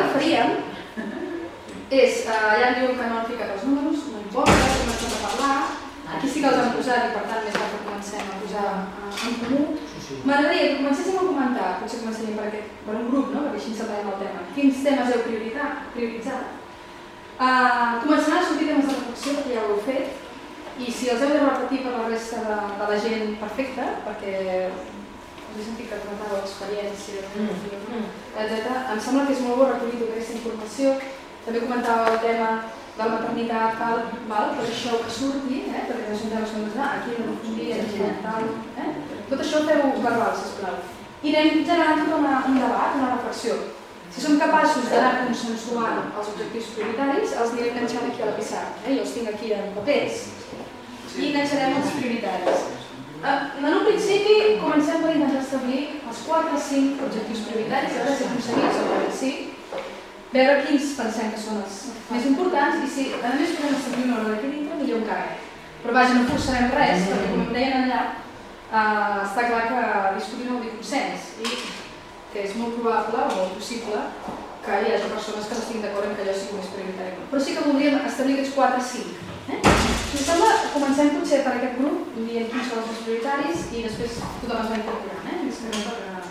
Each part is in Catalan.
faríem és, ja diuen que no han ficat els números, no importa, comencem a parlar, aquí sí que els han posat i per tant més que comencem a posar en comú. M'agradaria que comencéssim a comentar, potser començaríem per un grup, perquè així ens separem el tema. Quins temes heu prioritzat? Començaran a sortir temes de reflexió, perquè ja ho heu fet, i si els heu de repetir per la resta de la gent, perfecte, perquè us he sentit que comentàveu experiència, etc. Em sembla que és molt bo recollir tota aquesta informació. També comentava el tema de la maternitat, tot això que surti, perquè no són temes que ens aquí no confondir, tal, tot això feu verbal, sisplau. I anem generant tot un debat, una reflexió. Si som capaços d'anar consensuant els objectius prioritaris, els anirem enganxant aquí a la pissarra. Jo els tinc aquí en papers i enganxarem els prioritaris. En un principi comencem per intentar establir els 4 o 5 objectius prioritaris, a veure si aconseguits o per si, veure quins pensem que són els més importants i si a més podem establir una hora d'aquí dintre, millor encara. Però vaja, no forçarem res, perquè com em deien allà, està clar que discutir no vol dir consens i que és molt probable o molt possible que hi hagi persones que no estiguin d'acord en que allò sigui més prioritari. Però sí que voldríem establir aquests 4 o 5. Si us sembla, comencem potser per aquest grup, dient quins són els més prioritaris i després tothom es va incorporant.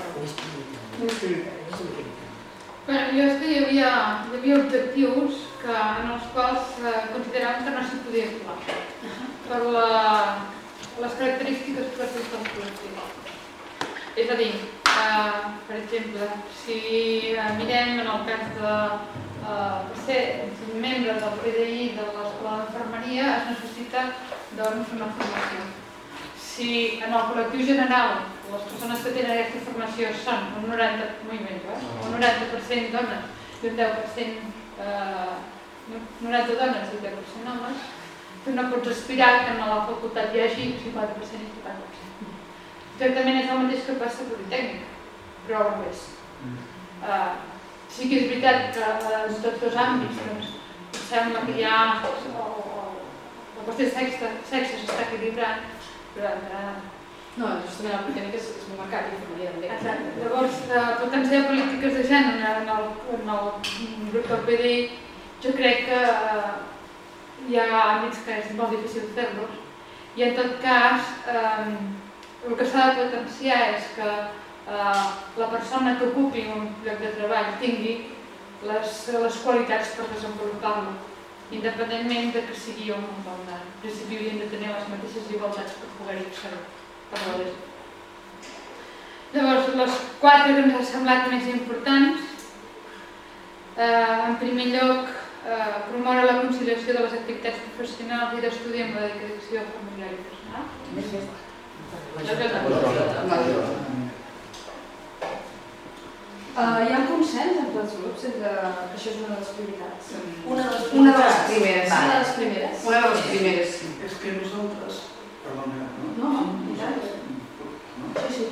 Jo és que hi havia objectius en els quals consideràvem que no s'hi podia actuar per les característiques pròpies del col·lectiu. És a dir, per exemple, si mirem en el cas de ser membre del PDI de l'escola d'infermeria es necessita una formació. Si en el col·lectiu general les persones que tenen aquesta formació són un 90% dones i un 10% 90 dones i 10% homes, tu no pots aspirar que a la facultat hi hagi 50% i 50%. Exactament és el mateix que passa a Politècnica, però al revés. Sí que és veritat que en tots dos àmbits sembla que ja la qüestió de sexe s'està equilibrant, però no, justament el Politècnic és molt marcat i infermeria també. Exacte. Llavors, potenciar polítiques de gènere en el grup del PDI, jo crec que hi ha àmbits que és molt difícil fer-los i en tot cas el que s'ha de potenciar és que la persona que ocupi un lloc de treball tingui les qualitats per desenvolupar-lo, independentment de que sigui home o dona. En principi haurien de tenir les mateixes igualtats per poder-hi accedir. Llavors, les 4 que ens han semblat més importants, en primer lloc, promoure la conciliació de les activitats professionals i d'estudi amb la dedicació familiar i personal. Hi ha un consens entre els grups que això és una de les prioritats? Una de les primeres. Una de les primeres? Una de les primeres, sí. És que nosaltres... Perdona, no? No, i tant. Sí.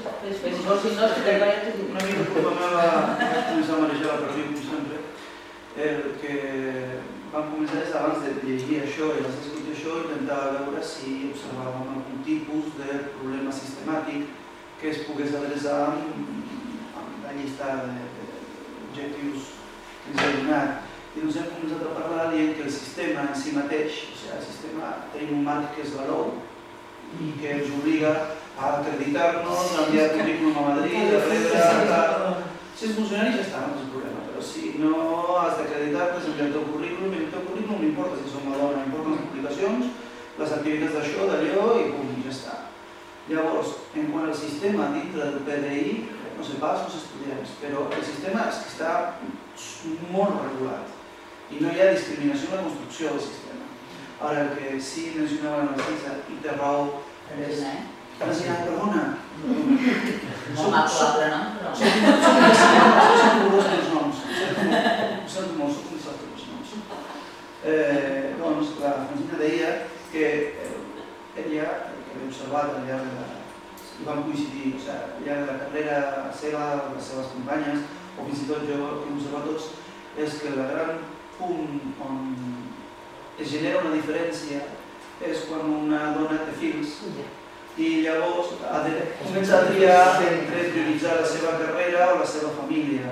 Una mica culpa meva vaig començar a marejar la perdiu, com sempre. El que vam començar des d'abans de llegir això i escoltar això, intentava veure si observàvem algun tipus de problema sistemàtic que es pogués adreçar amb la llista d'objectius que ens ha donat. I doncs hem començat a parlar dient que el sistema en si mateix, o sigui, el sistema tenim un marc que és la LOU i que ens obliga a acreditar-nos, a enviar currículum a Madrid, a rebre... Si ets funcionari ja està, no és problema, però si no has d'acreditar-te, enviar el teu currículum, i el teu currículum no importa si som a dona, importen les publicacions, les activitats d'això, d'allò i pum, ja està. Llavors, en quant al sistema dintre del PDI, no sé pas els estudiants, però el sistema és que està molt regulat i no hi ha discriminació en la construcció del sistema. Ara, el que sí mencionava la Narcisa i té raó és... Perdona. Molt maco l'altre nom, però... Són curós els noms. Són molt els noms. Doncs la Francina deia que ella, que havia observat al llarg de i vam coincidir, o sigui, al llarg de la carrera seva, les seves companyes, o fins i tot jo, que hem observat tots, és que el gran punt on es genera una diferència és quan una dona té fills i llavors ha de començar a triar entre prioritzar la seva carrera o la seva família.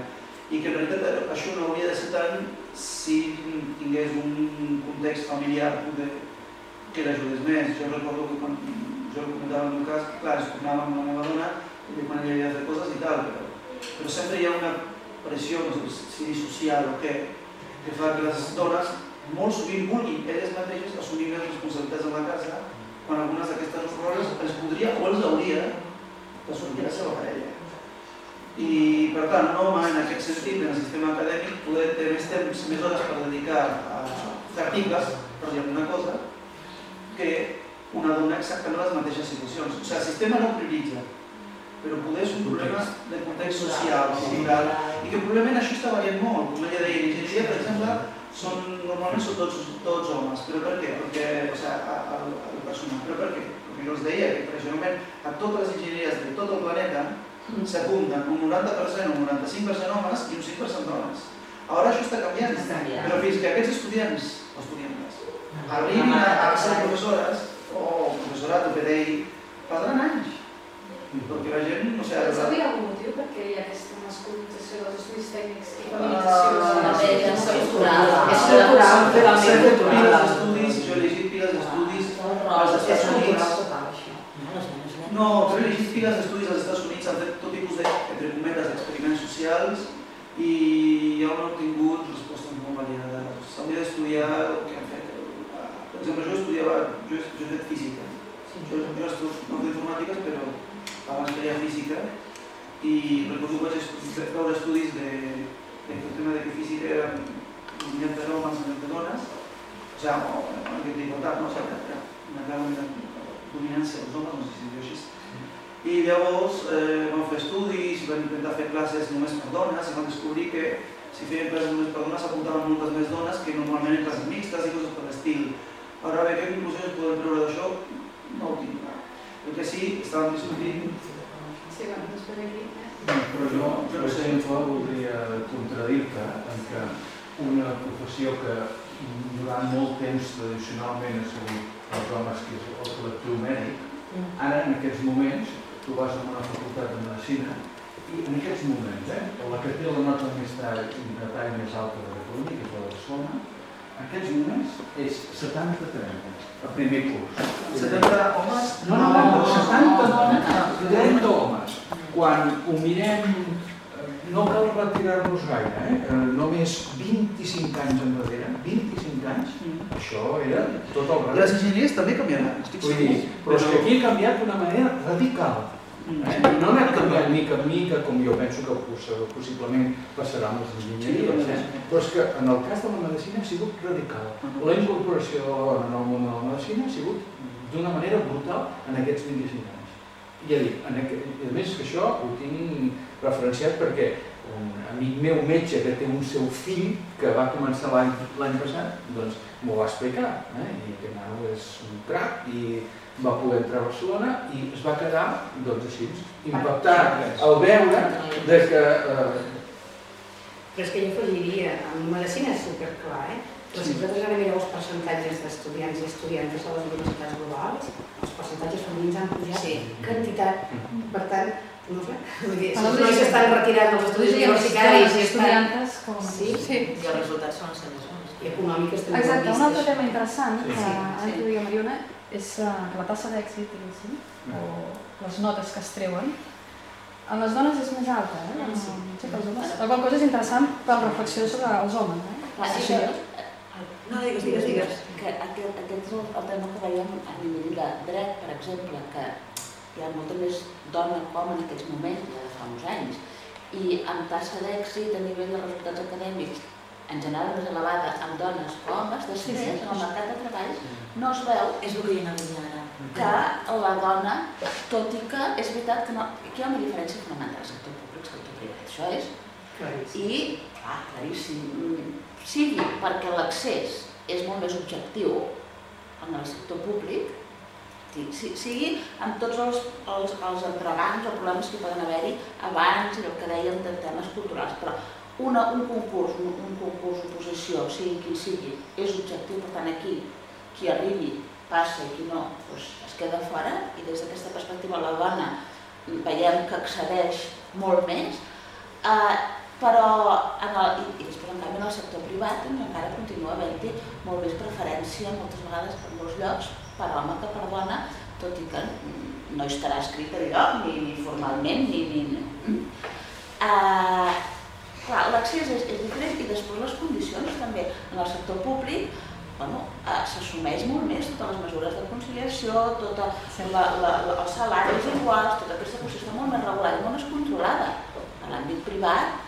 i que en realitat això no hauria de ser tant si tingués un context familiar que l'ajudés més. Jo recordo que quan jo ho comentava en el meu cas, clar, es tornava amb la meva dona i quan ella havia de fer coses i tal, però sempre hi ha una pressió, no sé si social o què, que fa que les dones molt sovint vulguin elles mateixes assumir les responsabilitats en la casa quan algunes d'aquestes roles els podria o els hauria d'assumir la seva parella. I per tant, un home en aquest sentit, en el sistema acadèmic, poder tenir més temps, més hores per dedicar a fer articles, per dir alguna cosa, que una dona exactament en les mateixes situacions. O sigui, el sistema no prioritza, però poder és un problema de context social, cultural, i que probablement això està variant molt. Com ella deia, l'enginyeria, per exemple, normalment són tots homes. Però per què? Perquè, o sigui, el personal. Però per què? Perquè jo els deia que, tradicionalment, a totes les enginyeries de tot el planeta s'apunten un 90% o un 95% homes i un 5% dones. Ara això està canviant, però fins que aquests estudiants o estudiantes arribin a ser professores o professorat o PDI, passaran anys. Perquè la gent, no sé... Però hi ha algun motiu perquè hi ha aquesta masculinització dels estudis tècnics i feminització? És cultural. S'ha fet piles d'estudis, jo he llegit piles d'estudis als Estats Units. No, però he llegit piles d'estudis als Estats Units, han fet tot tipus entre cometes d'experiments socials i ja han obtingut respostes molt variades. S'hauria d'estudiar el que han fet. Per exemple, jo he fet física. Jo no he fet informàtiques, però abans feia física i recordo que vaig veure estudis del tema de que física era 90 homes, 90 dones, o sigui, d'igualtat, no? Una gran dominància dels homes, no sé si es diu així. I llavors vam fer estudis, vam intentar fer classes només per dones i vam descobrir que si feien classes només per dones s'apuntaven moltes més dones que normalment en classes mixtes i coses per l'estil. Ara bé, què conclusions podem treure d'això? No ho tinc clar. El que sí, estàvem discutint... Sí, bueno, després d'aquí... Però jo, per exemple, voldria contradir-te en que una professió que durant molt temps tradicionalment ha sigut els homes, que és el col·lectiu mèdic, ara en aquests moments tu vas a una facultat de medicina i en aquests moments, la que té la nota més tall més alta de Catalunya, que és la de Barcelona, en aquests moments és 70-30, el primer curs. 70 homes? No, 70-30 homes. Quan ho mirem, no cal retirar-nos gaire, només 25 anys enrere, 25 anys, això era tot el revés. Les enginyeries també canviaran, estic segur. Però és que aquí ha canviat d'una manera radical. No ha anat canviant mica en mica, com jo penso que possiblement passarà amb les enginyeries, però és que en el cas de la medicina ha sigut radical. La incorporació de la dona en el món de la medicina ha sigut d'una manera brutal en aquests 25 anys. I ja dic, a més que això ho tinc referenciat perquè un amic meu metge que té un seu fill que va començar l'any passat, doncs m'ho va explicar, i que nano és un crac i va poder entrar a Barcelona i es va quedar, doncs així, impactat al veure de que... Però és que jo afegiria, en medicina és superclar, però si vosaltres ara mireu els percentatges d'estudiants i estudiantes a les universitats globals, els percentatges femenins han pujat quantitat. Per tant, no sé, no s'estan retirant dels estudis universitaris i estudiantes com... Sí, i els resultats són els seus. I econòmiques també. Exacte, un altre tema interessant que ara t'ho diu Mariona és que la tassa d'èxit, o les notes que es treuen, en les dones és més alta, no sé que els homes... La qual cosa és interessant per reflexió sobre els homes, No, digues. Que aquest és el tema que veiem a nivell de dret, per exemple, que hi ha molta més dona com en aquests moments, ja de fa uns anys, i amb tassa d'èxit a nivell de resultats acadèmics en general més elevada amb dones que homes, després en el mercat de treball no es veu, és el que hi ha ara, que la dona, tot i que és veritat que hi ha una diferència fonamental al sector públic i sector privat, això és claríssim. I, clar, claríssim, sigui perquè l'accés és molt més objectiu en el sector públic, sigui amb tots els entregants o problemes que poden haver-hi abans i el que dèiem de temes culturals, però un concurs, oposició, sigui quin sigui, és objectiu, per tant aquí qui arribi passa i qui no es queda fora i des d'aquesta perspectiva la dona veiem que accedeix molt més. però i després en canvi en el sector privat encara continua havent-hi molt més preferència moltes vegades per molts llocs per home que per dona, tot i que no hi estarà escrit enlloc, ni formalment, Clar, l'accés és diferent i després les condicions també. En el sector públic s'assumeix molt més totes les mesures de conciliació, els salaris iguals, tota aquesta qüestió està molt més regulada i molt més controlada. En l'àmbit privat,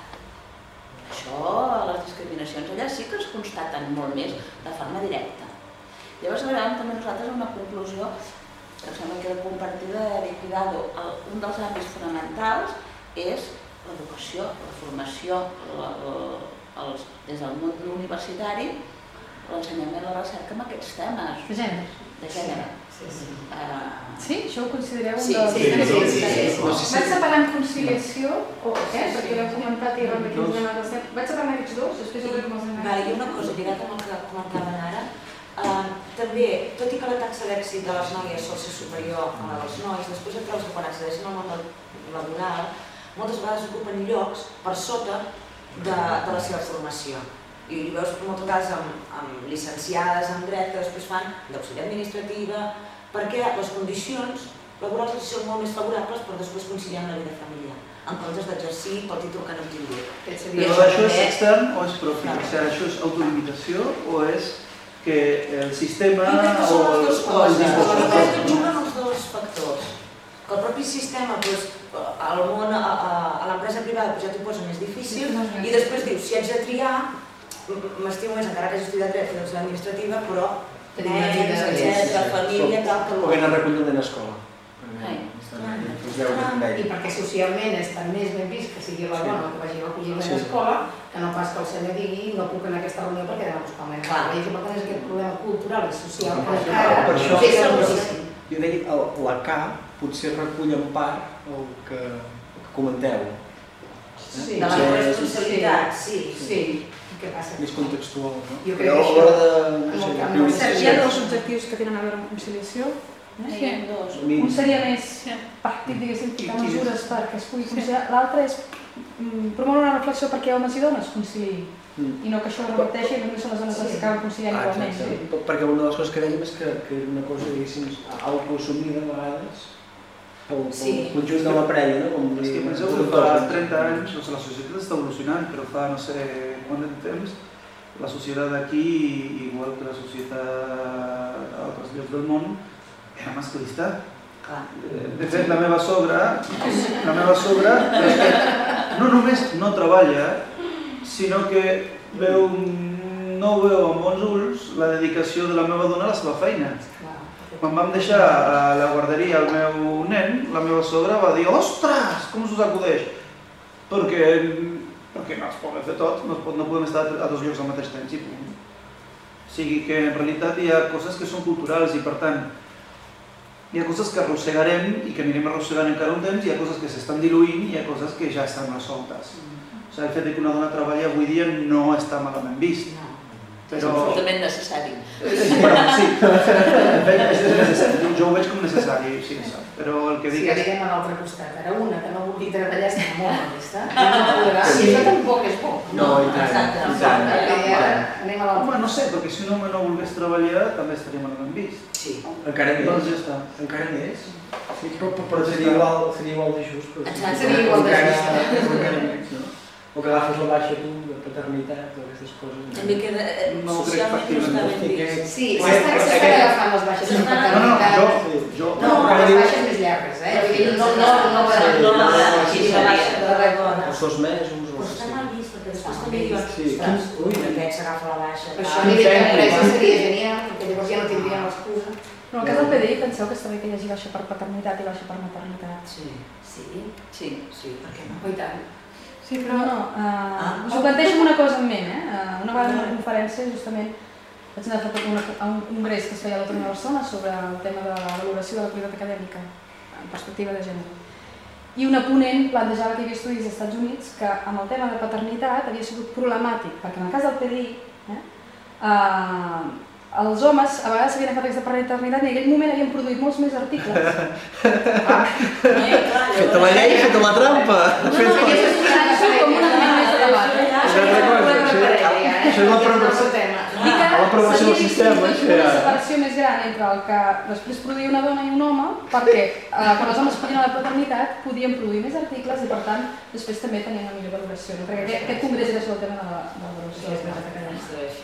les discriminacions allà sí que es constaten molt més de forma directa. Llavors arribem també nosaltres a una conclusió que em sembla que era compartida de Cuidado. Un dels àmbits fonamentals és l'educació, la formació, des del món universitari, l'ensenyament i la recerca amb aquests temes. De gènere. De gènere. Sí? Això ho considereu un dels... Sí. Vaig separant conciliació, perquè l'heu comentat i arran d'aquí uns anys estem. Vaig separant aquests dos, després ho veurem els anys. I una cosa, lligat amb el que comentaven ara, també, tot i que la taxa d'èxit de les noies sol ser superior a la dels nois, després et trobes que quan accedeixen al món laboral moltes vegades ocupen llocs per sota de la seva formació. I ho veus moltes vegades amb llicenciades en dret que després fan d'auxiliar administrativa, perquè les condicions laborals són molt més favorables per després conciliar amb la vida familiar, en comptes d'exercir pel títol que han obtingut. Però això és extern o és propi? O sigui, això és autolimitació o és que el sistema o els dispositius juguen els dos factors. Que el propi sistema, al món, a l'empresa privada ja t'ho posa més difícil i després dius, si haig de triar, m'estimo més encara que hagi estudiat dret i administrativa, però família, tal... O que no recullen en l'escola. I perquè socialment és tan més ben vist que sigui la dona que vagi a recollir a l'escola que no pas que el senyor digui no puc anar a aquesta reunió perquè anem a buscar el meu treball. Per tant és aquest problema cultural i social que encara és moltíssim. Jo deia, la K potser recull en part el que comenteu. De la responsabilitat, sí. Més contextual, no? Jo crec que això... Hi ha dos objectius que tenen a veure amb conciliació. Un seria més pràctic, diguéssim, ficar mesures perquè es pugui conciliar. L'altre és promoure una reflexió perquè homes i dones conciliïn. I no que això reverteixi i només són les dones les que acaben conciliant igualment. Perquè una de les coses que dèiem és que era una cosa, diguéssim, autoassumida a vegades pel conjunt de la parella, no? És que penseu que fa 30 anys la societat està evolucionant, però fa no sé quant de temps la societat d'aquí, igual que la societat a altres llocs del món, era masclista. De fet, la meva sogra no només no treballa, sinó que no veu amb bons ulls la dedicació de la meva dona a la seva feina. Quan vam deixar a la guarderia el meu nen, la meva sogra va dir «Ostres, com us acudeix?» Perquè no es pot fer tot, no podem estar a dos llocs al mateix temps. O sigui que en realitat hi ha coses que són culturals i per tant hi ha coses que arrossegarem i que anirem arrossegant encara un temps, hi ha coses que s'estan diluint i hi ha coses que ja estan resoltes. O sigui, el fet que una dona treballi avui dia no està malament vist. És absolutament necessari. Sí, jo ho veig com necessari, però el que dic és... Si arribem a l'altre costat, ara una que no vulgui treballar està molt malista, i això tampoc és bo. No, i tant. Anem a l'altre. Home, no sé, perquè si un home no volgués treballar també estaria malament vist. Sí. Encara més. Doncs ja està. Encara més. Però seria igual de just. Seria igual de just. O que agafes la baixa tu, de paternitat, o aquestes coses. També queda socialment no està ben vist. Sí, s'estan agafant les baixes de paternitat. No, les baixes més llargues, Els 2 mesos. Però està mal vist, perquè després també diuen aquest s'agafa la baixa. Per això a nivell d'empresa seria genial, perquè llavors ja no tindrien l'excusa. Però en el cas del PDI penseu que està bé que hi hagi baixa per paternitat i baixa per maternitat. Sí, per què no? I tant. Sí, però no. Us ho plantejo amb una cosa en ment. Una vegada en una conferència, justament, vaig anar a un congrés que es feia a l'Autònoma de Barcelona sobre el tema de la valoració de la qualitat acadèmica en perspectiva de gènere. I una ponent plantejava que hi havia estudis als Estats Units que amb el tema de paternitat havia sigut problemàtic, perquè en el cas del PDI els homes a vegades s'havien agafat aquesta paternitat i en aquell moment havien produït molts més articles. Feta la llei, feta la trampa! Com un element més de la l'aprovació del sistema. Una separació més gran entre el que després produïa una dona i un home, perquè quan els homes podien a la paternitat podien produir més articles i per tant després també tenien una millor valoració. Perquè aquest congrés era sobre el tema de la valoració de les acadèmiques.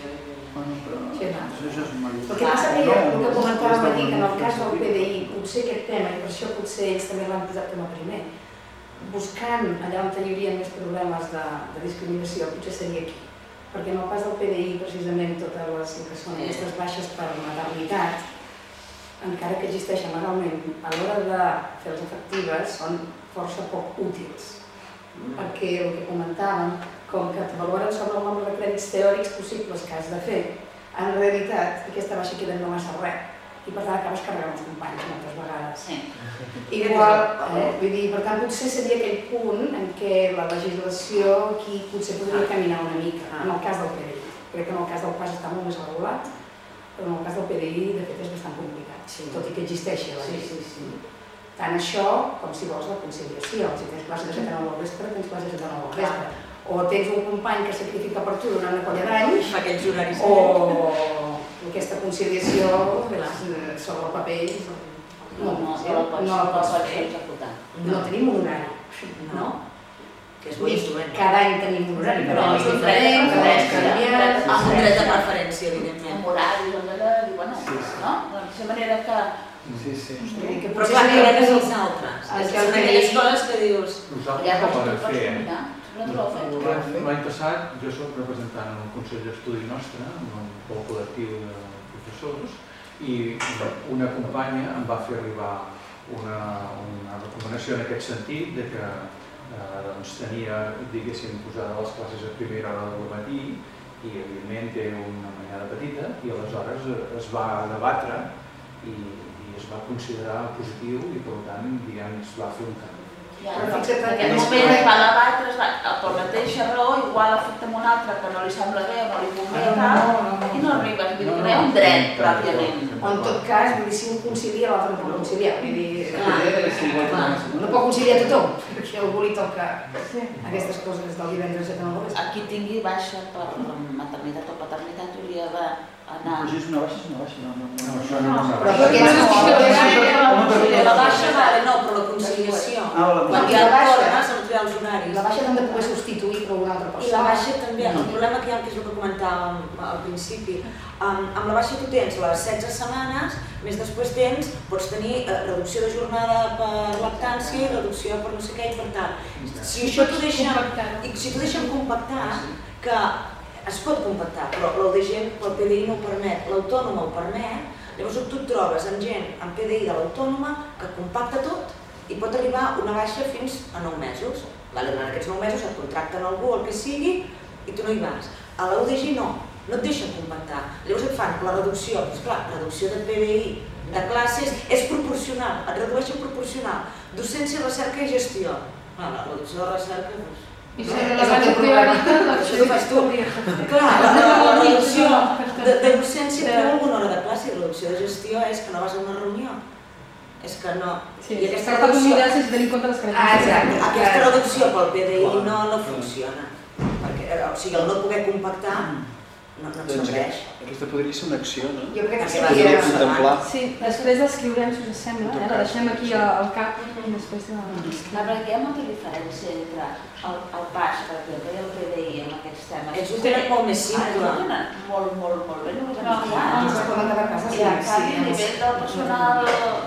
El que passa que el que comentàvem a dir, que en el cas del PDI potser aquest tema, i per això potser ells també l'han posat com a primer, buscant allà on hi hauria més problemes de discriminació, potser seria aquí. Perquè en el cas del PDI, precisament, totes les que són aquestes baixes per maternitat, encara que existeixen legalment, a l'hora de fer-les efectives, són força poc útils. Perquè el que comentàvem, com que et valoren sobre el nombre de crèdits teòrics possibles que has de fer, en realitat aquesta baixa queda no massa res. I per tant acabes carregant els companys moltes vegades. Igual, vull dir, per tant, potser seria aquell punt en què la legislació aquí potser podria caminar una mica, en el cas del PDI. Crec que en el cas del PAS està molt més regulat, però en el cas del PDI, de fet, és bastant complicat, tot i que existeixi la llei. Tant això com, si vols, la conciliació. Si tens classe de 7 a 9 al vespre, tens classe de 7 a 9 al vespre. O tens un company que sacrifica per tu durant una colla d'anys, o aquesta conciliació sobre el paper no la pots fer. No tenim un horari, no? Cada any tenim un horari, però és diferent, cada any canvia. Amb un dret de preferència, evidentment. Amb horaris, no? De manera que... Però clar, que venes els altres. Són aquelles coses que dius... Nosaltres ho podem fer, L'any passat jo soc representant en el Consell d'Estudi nostre, pel col·lectiu de professors, i una companya em va fer arribar una recomanació en aquest sentit de que tenia, diguéssim, posada les classes a primera hora del matí i evidentment té una mainada petita i aleshores es va debatre i es va considerar positiu i per tant es va fer un canvi. En aquest moment es va debatre, per la mateixa raó, igual afecta un altre que no li sembla bé o no li convé i no arribes, vull dir que no hi ha un dret pròpiament. O en tot cas, si un concilia, l'altre no pot conciliar. No pot conciliar tothom, perquè a algú li toca aquestes coses del divendres a 9 hores. Qui tingui baixa per maternitat o paternitat hauria d'anar... Però si és una baixa, és una baixa, no. La baixa vale, no, però la conciliació. Quan hi ha tornes, han de triar els horaris. La baixa l'han de poder substituir per alguna altra persona. I la baixa també, el problema que hi ha, que és el que comentàvem al principi, amb la baixa tu tens les 16 setmanes, més després pots tenir reducció de jornada per lactància i reducció per no sé què i per tant. Si això t'ho deixen compactar, que es pot compactar, però l'ODG pel PDI no ho permet, l'autònoma ho permet, llavors tu et trobes amb gent amb PDI de l'autònoma que compacta tot i pot arribar una baixa fins a 9 mesos. Durant aquests 9 mesos et contracten algú, el que sigui, i tu no hi vas. A l'ODG no et deixen compactar. Llavors et fan la reducció, esclar, reducció de PDI, de classes, és proporcional, et redueixen proporcional. Docència, recerca i gestió. La reducció de recerca, doncs... I sobre la base teòrica, això ho fas tu. Clar, la reducció de docència té alguna hora de classe i la reducció de gestió és que no vas a una reunió. És que no... Sí, aquesta reducció... sense tenir en compte les característiques. Exacte, aquesta reducció pel PDI no funciona. O sigui, el no poder compactar no et serveix. Aquesta podria ser una acció, no? Jo crec que seria contemplar. Sí, després l'escriurem, si us sembla, la deixem aquí al cap i després de... Perquè hi ha molta diferència entre el PAS, per exemple, i el PDI en aquests temes. Ells ho tenen molt més simple. Molt ben organitzats. No es poden quedar a casa. I en canvi, a nivell del personal,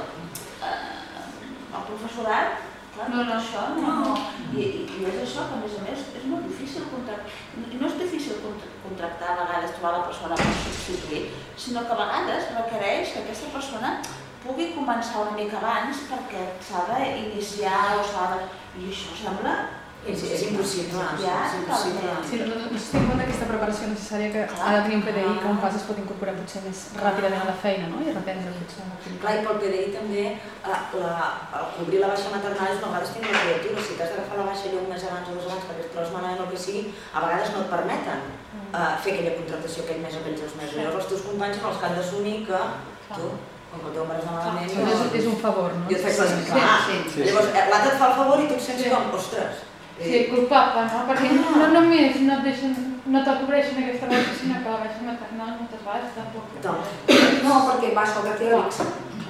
el professorat, això no. I és això que, a més, és molt difícil contractar. No és difícil contractar a vegades, trobar la persona per substituir, sinó que a vegades requereix que aquesta persona pugui començar una mica abans perquè s'ha d'iniciar o s'ha de... I això sembla... És impossible. Sí, no s'estem compte aquesta preparació necessària que ha de tenir un PDI que un pas es pot incorporar potser més ràpidament a la feina, no? I reprendre potser l'activitat. Clar, i pel PDI també, cobrir la baixa maternal és una vegada tenir una criatura. Si t'has d'agafar la baixa allò un mes abans o 2 abans perquè et trobes malament o el que sigui, a vegades no et permeten fer aquella contractació aquell mes o aquells 2 mesos. Llavors els teus companys són els que han d'assumir que tu, com que el teu embaràs malament... És un favor, no? Jo et faig les... Llavors l'altre et fa el favor i tu et sents com, ostres, Sí, culpable, no? Perquè no només no te cobreixen aquesta baixa, sinó que la baixa maternal moltes vegades tampoc. No, perquè va sobre teòrics.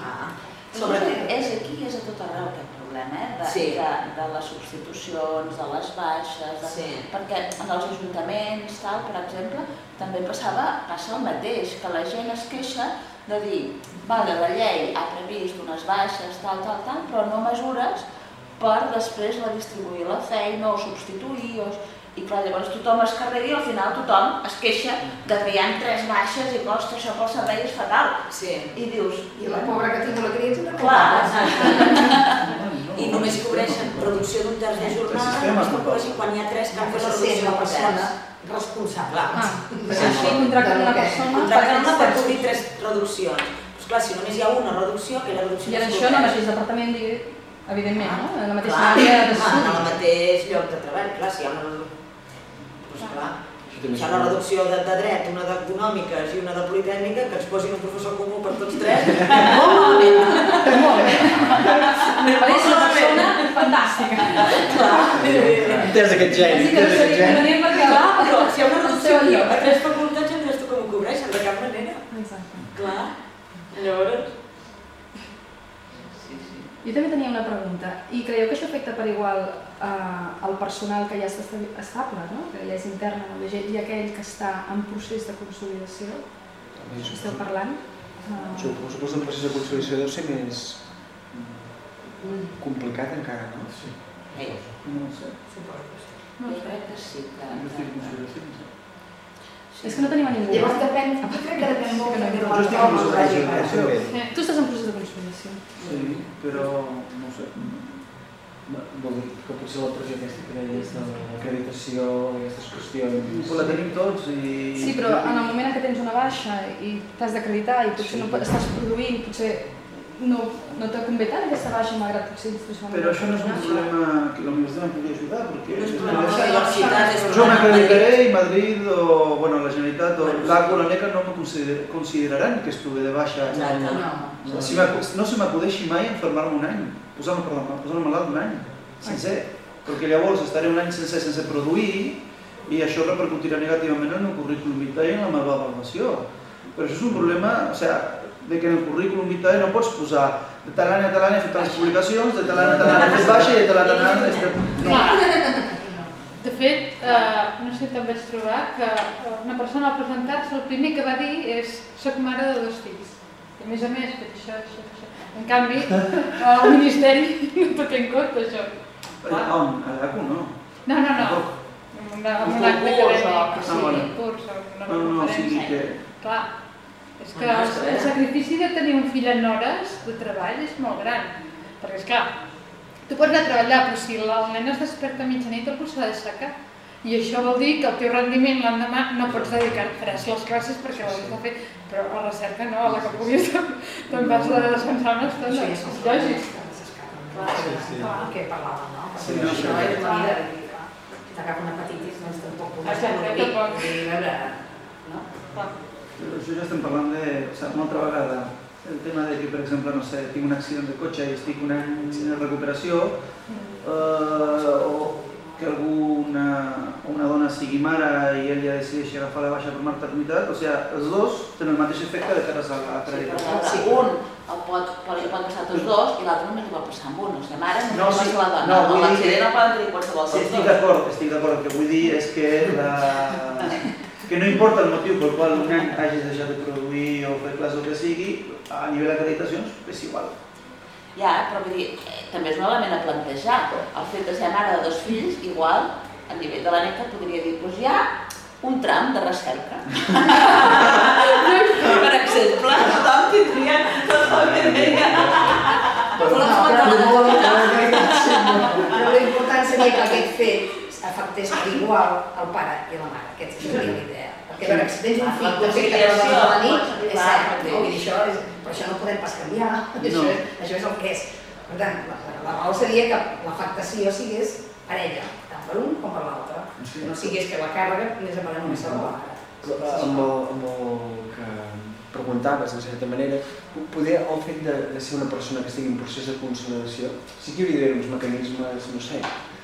És aquí, és a tot arreu aquest problema, de les substitucions, de les baixes, perquè en els ajuntaments, per exemple, també passa el mateix, que la gent es queixa de dir, vale, la llei ha previst unes baixes, tal, però no mesures per després redistribuir la feina o substituir, i clar, llavors tothom es carrega i al final tothom es queixa de que hi ha 3 baixes i costa això pel servei és fatal. I dius... I la pobra que tinc la criatura... Clar, i només cobreixen reducció d'un terç de jornada, quan hi ha 3 que han fet la reducció la persona responsable. Així contracten una persona... Contracten una per cobrir 3 reduccions. Doncs clar, si només hi ha una reducció, aquella reducció... I en això en el mateix departament, evidentment, no? En la mateixa àrea d'estudi. En el mateix lloc de treball, clar, si hi ha una reducció... Clar, si hi ha una reducció de dret, una d'econòmiques i una de politècnica, que ens posin un professor comú per tots 3, molt malament. Molt bé. És una persona fantàstica. Entès aquest geni. Però si hi ha una reducció aquí, a 3 facultats ja no com ho cobreixen, de cap manera. Exacte. Clar, llavors... Jo també tenia una pregunta. I creieu que això afecta per igual al personal que ja està estable, no? Que ja és intern en el DG, i aquell que està en procés de consolidació? Esteu parlant? Suposo que el procés de consolidació deu ser més complicat encara, no? Sí. No sé. Jo crec que sí. És que no tenim a ningú. Llavors depèn, jo crec que depèn molt de Jo estic en procés de consolidació. Tu estàs en procés de consolidació. Sí, però no sé. Vol dir que potser la pressió aquesta que deies de l'acreditació i aquestes qüestions... La tenim tots i... Sí, però en el moment en què tens una baixa i t'has d'acreditar i potser no estàs produint, potser no te convé tant aquesta baixa, malgrat potser institucionalment... Però això no és un problema que la universitat em pugui ajudar, perquè... Jo m'acreditaré i Madrid o la Generalitat o l'ACO o la NECA no me consideraran que estuve de baixa. No se m'acudeixi mai enfermar-me un any, posar-me malalt un any, sencer, perquè llavors estaré un any sense produir i això repercutirà negativament en el currículum vitae i en la meva avaluació. Però això és un problema, de que en el currículum vitae no pots posar de tal any a tal any he fet les publicacions, de tal any a tal any he fet baixa i de tal any a tal any... No. De fet, no sé si te'n vaig trobar que una persona al presentar-se el primer que va dir és soc mare de 2 fills. I a més, això. En canvi, el Ministeri no tot en compte això. On? A l'ACO no. No. Un acte acadèmic, un curs o una conferència. Clar, és que el sacrifici de tenir un fill en hores de treball és molt gran. Perquè, esclar, tu pots anar a treballar, però si el nen es desperta a mitjanit, el s'ha d'aixecar. I això vol dir que el teu rendiment l'endemà no pots dedicar-te, faràs les classes perquè l'has de fer, però a la recerca no, a la que puguis te'n vas a descansar una estona, és lògic. Clar, què parlàvem, no? Perquè això és la vida, si t'agafa una hepatitis, doncs tampoc podràs dormir i veure, no? Això ja estem parlant una altra vegada, el tema de que, per exemple, no sé, tinc un accident de cotxe i estic un any en recuperació, o que una dona sigui mare i ell ja decideixi agafar la baixa per maternitat, els dos tenen el mateix efecte de cara a l'acreditat. Si un li pot passar tots 2 i l'altre només li pot passar amb un, mare només la dona. No, l'accident no poden tenir qualsevol dels dos. Estic d'acord, el que vull dir és que no importa el motiu pel qual un any hagis deixat de produir o fer classes o que sigui, a nivell d'acreditacions és igual. Ja, però vull dir, també és un element a plantejar. El fet de ser mare de 2 fills, igual, a nivell de la NECA podria dir, doncs hi ha un tram de recerca. Per exemple, tothom tindria la família. Però l'important seria que aquest fet afectés per igual el pare i la mare. Aquesta seria la idea. Perquè per accidents un fill que afecta a la nit, és cert, però això no ho podem pas canviar, això és el que és. Per tant, la raó seria que l'afectació sigués parella, tant per un com per l'altre. No sigués que la càrrega anés a parar només a la mare. Amb el que preguntaves, de certa manera, poder el fet de ser una persona que estigui en procés de consolidació, sí que hi hauria d'haver uns mecanismes, no sé,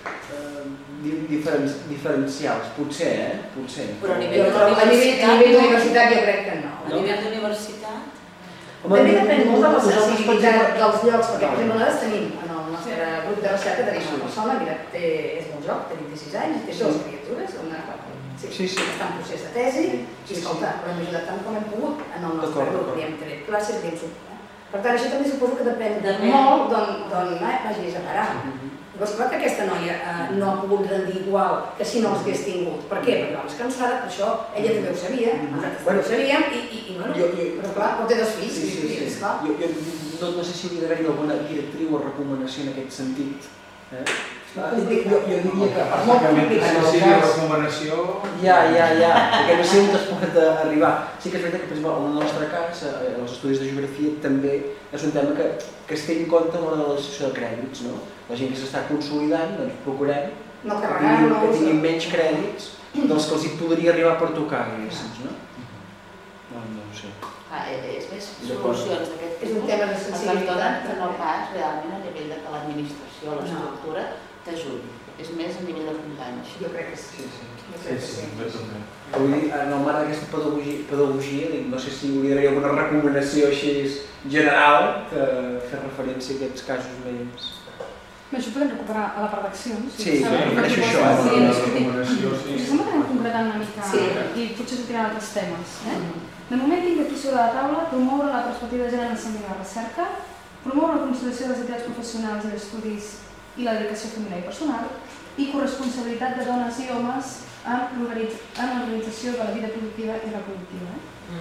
diferencials, potser, potser. Però a A nivell nivell d'universitat jo crec que no. A nivell d'universitat? També depèn molt de la sensibilitat dels llocs, perquè per exemple nosaltres tenim, en el nostre grup de recerca tenim una persona, mira, és molt joc, té 26 anys, té dues criatures, està en procés de tesi, i escolta, però hem ajudat tant com hem pogut en el nostre grup, li hem tret classes, li hem suport. Per tant, això també suposo que depèn molt d'on vagis a parar. Llavors, clar que aquesta noia no ha pogut rendir igual que si no els hagués tingut. Per què? Perquè és cansada, per això ella també ho sabia, nosaltres també ho sabíem, i bueno, però clar, però té dos fills, és clar. Jo no sé si hauria d'haver-hi alguna directriu o recomanació en aquest sentit. Jo diria que... Si hi ha recomanació... Ja, perquè no sé on es pot arribar. Sí que és veritat que, per exemple, en el nostre cas, els estudis de geografia també és un tema que es té en compte a l'hora de la decisió de crèdits, no? La gent que s'està consolidant, doncs procurem que tinguin menys crèdits dels que els hi podria arribar per tocar, diguéssim, no? No ho sé. És més solucions d'aquest tipus. És un tema de sensibilitat. Que no pas realment a nivell de que l'administració, l'estructura, t'ajudi. És més a nivell de companys. Jo crec que sí. Vull dir, en el marc d'aquesta pedagogia, no sé si hauria d'haver alguna recomanació així general que fer referència a aquests casos més... Això ho podem recuperar a la redacció. Sí, refereixo això. Em sembla que anem concretant una mica i potser sortiran altres temes. De moment tinc aquí sobre la taula promoure la perspectiva de gènere en l'ensenyament i la recerca, promoure la conciliació de les activitats professionals i d'estudis i la dedicació familiar i personal, i corresponsabilitat de dones i homes en l'organització de la vida productiva i reproductiva.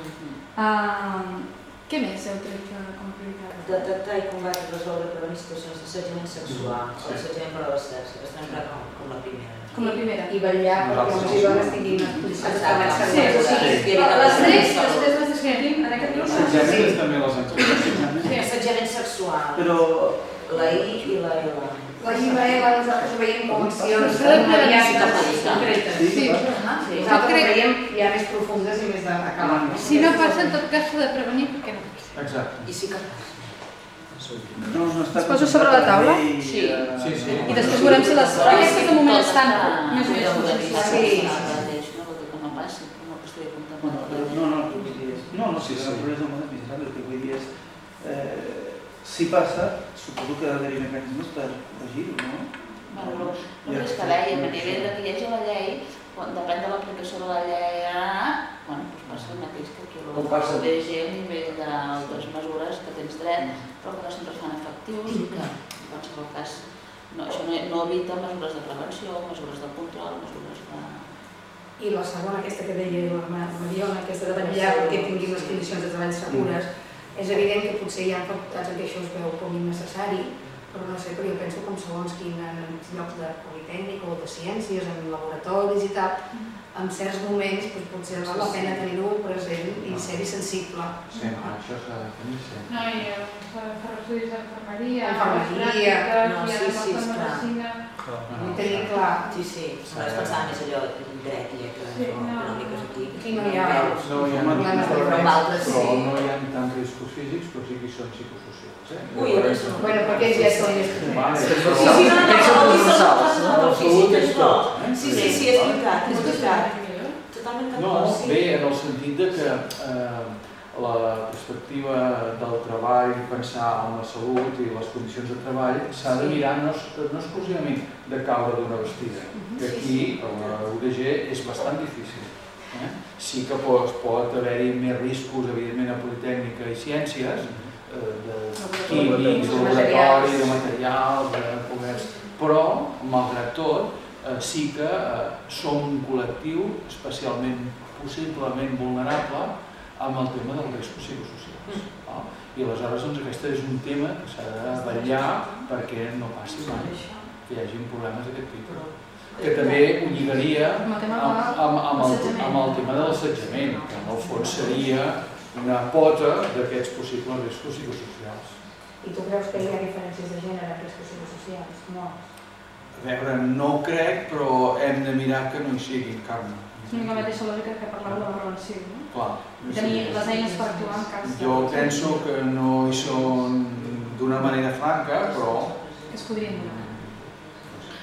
Què més heu tret com a prioritat? Detectar i combatre i resoldre prevenir situacions d'assetjament sexual o d'assetjament per a les sexe, que estem clar com la primera. Com la primera. I vetllar perquè homes i dones tinguin les condicions de treball segures. Les tres, després les descrivim en aquest grup. Assetjament també les ensenyem. Assetjament sexual. Però... La I i la L. La I i la L nosaltres ho veiem com accions concretes. Nosaltres ho veiem ja més profundes i més d'acabant. Si no passa, en tot cas s'ha de prevenir perquè no passa. Exacte. I sí que passa. Es poso sobre la taula? Sí. I després veurem si les... Aquestes de moment estan més o menys funcionals. No vol dir que no passi, però una qüestió de comptabilitat. No, si el problema és molt difícil, el que vull dir és... Si passa, suposo que ha d'haver-hi mecanismes per corregir-ho, no? Bueno, el que és que dèiem, a nivell de que hi hagi la llei, depèn de l'aplicació de la llei, doncs passa el mateix que aquí a l'ODG a nivell d'altres mesures que tens dret, però que no sempre es fan efectius i que, en qualsevol cas, això no evita mesures de prevenció, mesures de control, mesures de... I la segona, aquesta que deia la Mariona, aquesta de vetllar perquè tinguin les condicions de treball segures, és evident que potser hi ha facultats en què això es veu com innecessari, però no sé, però jo penso com segons quins llocs de politècnic o de ciències, en laboratoris i tal, en certs moments potser val la pena tenir-ho present i ser-hi sensible. Sí, això s'ha de tenir sempre. No, i s'ha de fer estudis d'enfermeria, medicina... Ho tenim clar. Sí, només pensava més allò dret i econòmiques aquí. Aquí no hi ha problemes diferents. Però no hi ha tant riscos físics, però sí que hi són psicosocials. Bueno, perquè ells ja són més Sí, és veritat. Totalment no, bé, en el sentit que la perspectiva del treball, pensar en la salut i les condicions de treball s'ha de mirar no exclusivament de caure d'una vestida, que aquí a la UDG és bastant difícil. Sí que pot haver-hi més riscos, evidentment, a Politècnica i Ciències, de químics, de laboratori, de materials, de comerç, però, malgrat tot, sí que som un col·lectiu especialment, possiblement vulnerable amb el tema dels riscos psicosocials. I aleshores aquest és un tema que s'ha de vetllar perquè no passi mai, que hi hagi problemes d'aquest tipus. Que també ho lligaria amb el tema de l'assetjament, que en el fons seria una pota d'aquests possibles riscos psicosocials. I tu creus que hi ha diferències de gènere en riscos psicosocials? No. A veure, no ho crec, però hem de mirar que no hi siguin, Carme. És una mateixa lògica que parlàveu de la prevenció, no? Clar. Tenir les eines per actuar en cas de... Jo penso que no hi són d'una manera franca, però... Que es podrien donar.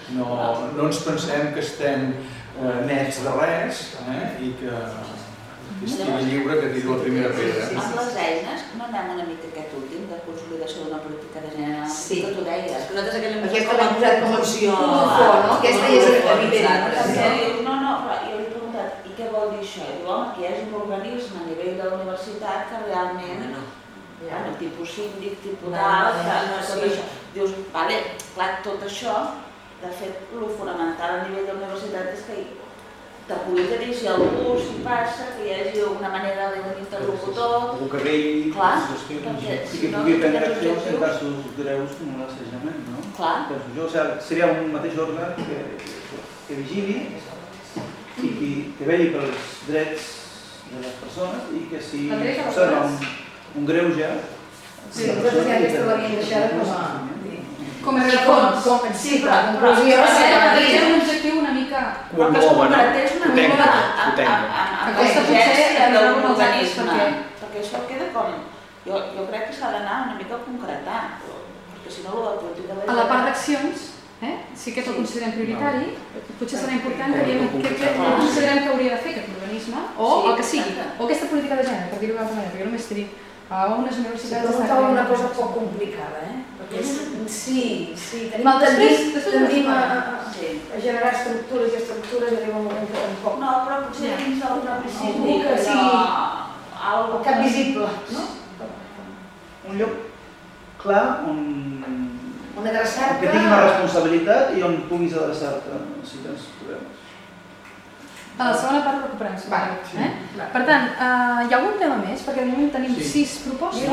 no ens pensem que estem nets de res i que estigui lliure que tiri la primera pedra. Amb les eines no anem una mica aquest últim de consolidació d'una política de gènere, que tu deies, que nosaltres aquella Aquesta l'hem posat com a opció, no? Aquesta és evident. No, però jo li he preguntat, i què vol dir això? I diu, home, que hi hagi un organisme a nivell de la universitat que realment, tipus síndic, tipus tal, tot això. Dius, vale, clar, tot això, de fet, el fonamental a nivell de la universitat és que te puguis dirigir a algú, si passa, que hi hagi una manera d'un interlocutor... Algú que vetlli, perquè i que pugui prendre accions en casos greus com l'assajament, no? Clar. Seria un mateix òrgan que vigili i que vetlli pels drets de les persones i que si observa un greuge... Sí, nosaltres ja aquesta l'havíem deixada com a racons. Sí, però la conclusió és un objectiu una mica... Però que es concretés una mica amb l'exigència d'un organisme. Perquè això queda com... Jo crec que s'ha d'anar una mica a concretar, perquè si no la política de... A la part d'accions, sí que ho considerem prioritari, potser serà important que diguem què considerem que hauria de fer aquest organisme, o el que sigui, o aquesta política de gènere, per dir-ho d'alguna manera, perquè jo només t'he dit a unes universitats... Però no una cosa poc complicada, perquè sí, tendim a generar estructures i estructures i arriba un moment que tampoc... No, però potser dins del propi síndic, que sigui el cap visible, no? Un lloc clar on adreçar-te... que tingui una responsabilitat i on puguis adreçar-te si tens problemes. A la segona part recuperem, si voleu. Per tant, hi ha algun tema més? Perquè de moment tenim 6 propostes.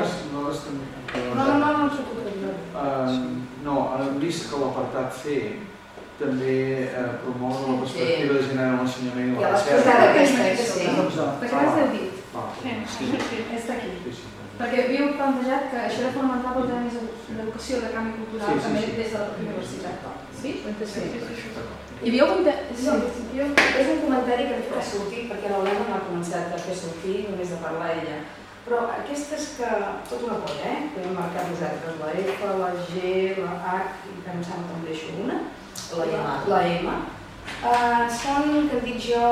No ens ocuparem. No, hem vist que l'apartat C també promou la perspectiva de gènere en l'ensenyament i la recerca. Ja l'has posat aquesta, sí. Perquè l'has deu dit. Està aquí. Perquè havíeu plantejat que això era fonamental per tenir més l'educació de canvi cultural també des de la universitat. Sí? Hi havia algun tema? És un comentari que ha sortit perquè l'Helena m'ha començat a fer sortir només de parlar ella. Però aquestes que, tot una cosa, que hem marcat nosaltres, la F, la G, la H, i que em sembla que em deixo una, la M, són, que em dic jo,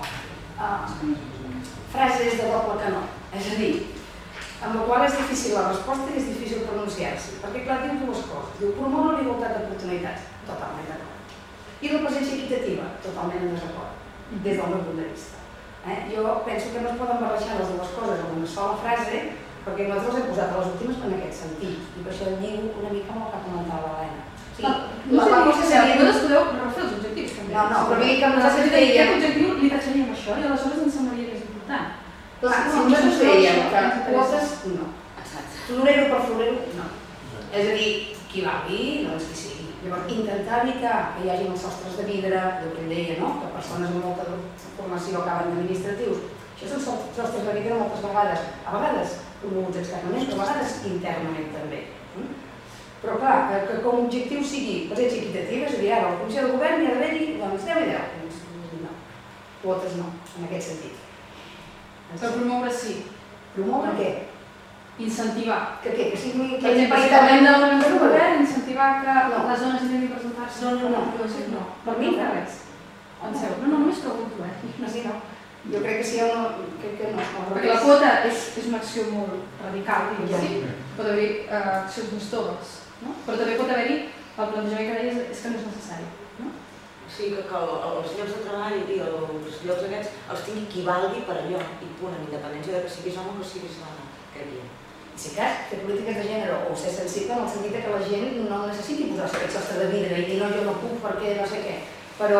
frases de doble canó. És a dir, amb la qual és difícil la resposta i és difícil pronunciar-se. Perquè, clar, diu dues coses. Diu, promoure la igualtat d'oportunitats, totalment d'acord. I la presència equitativa, totalment en desacord, des del meu punt de vista. Jo penso que no es poden barrejar les dues coses en una sola frase, perquè nosaltres hem posat a les últimes en aquest sentit, i per això lligo una mica amb el que comentava l'Helena. Vosaltres podeu refer els objectius, també. No, però vull dir que nosaltres dèiem... Aquest objectiu li taxaríem això, i aleshores ens semblaria que és important. Clar, si nosaltres dèiem que quotes, no. Florero per florero, no. És a dir, qui valgui, doncs qui sigui. Llavors, intentar evitar que hi hagi els sostres de vidre, el que deia, que persones amb molta formació acaben d'administratius. Això són sostres de vidre moltes vegades, a vegades promoguts externament, però a vegades internament també. Però clar, que com a objectiu sigui presència equitativa, és a dir, ara a la Comissió de Govern hi ha d'haver-hi 10 i 10. No, quotes no, en aquest sentit. Per promoure sí. Promoure què? Incentivar. Que què? Que sigui... Per exemple, si parlem del govern, incentivar que les dones intentin presentar-se. No. Per mi no res. No, només pregunto, No. Jo crec que sí o no, crec que no. Perquè la quota és una acció molt radical, diguéssim. Pot haver-hi accions més toves, però també pot haver-hi el plantejament que deies és que no és necessari. Sí, que els llocs de treball i els llocs aquests els tingui qui valgui per allò, i punt, amb independència de que siguis home o que siguis dona, crec jo. Si cas, fer polítiques de gènere o ser sensible en el sentit que la gent no necessiti posar-se aquest sostre de vidre i dir no, jo no puc perquè no sé què, però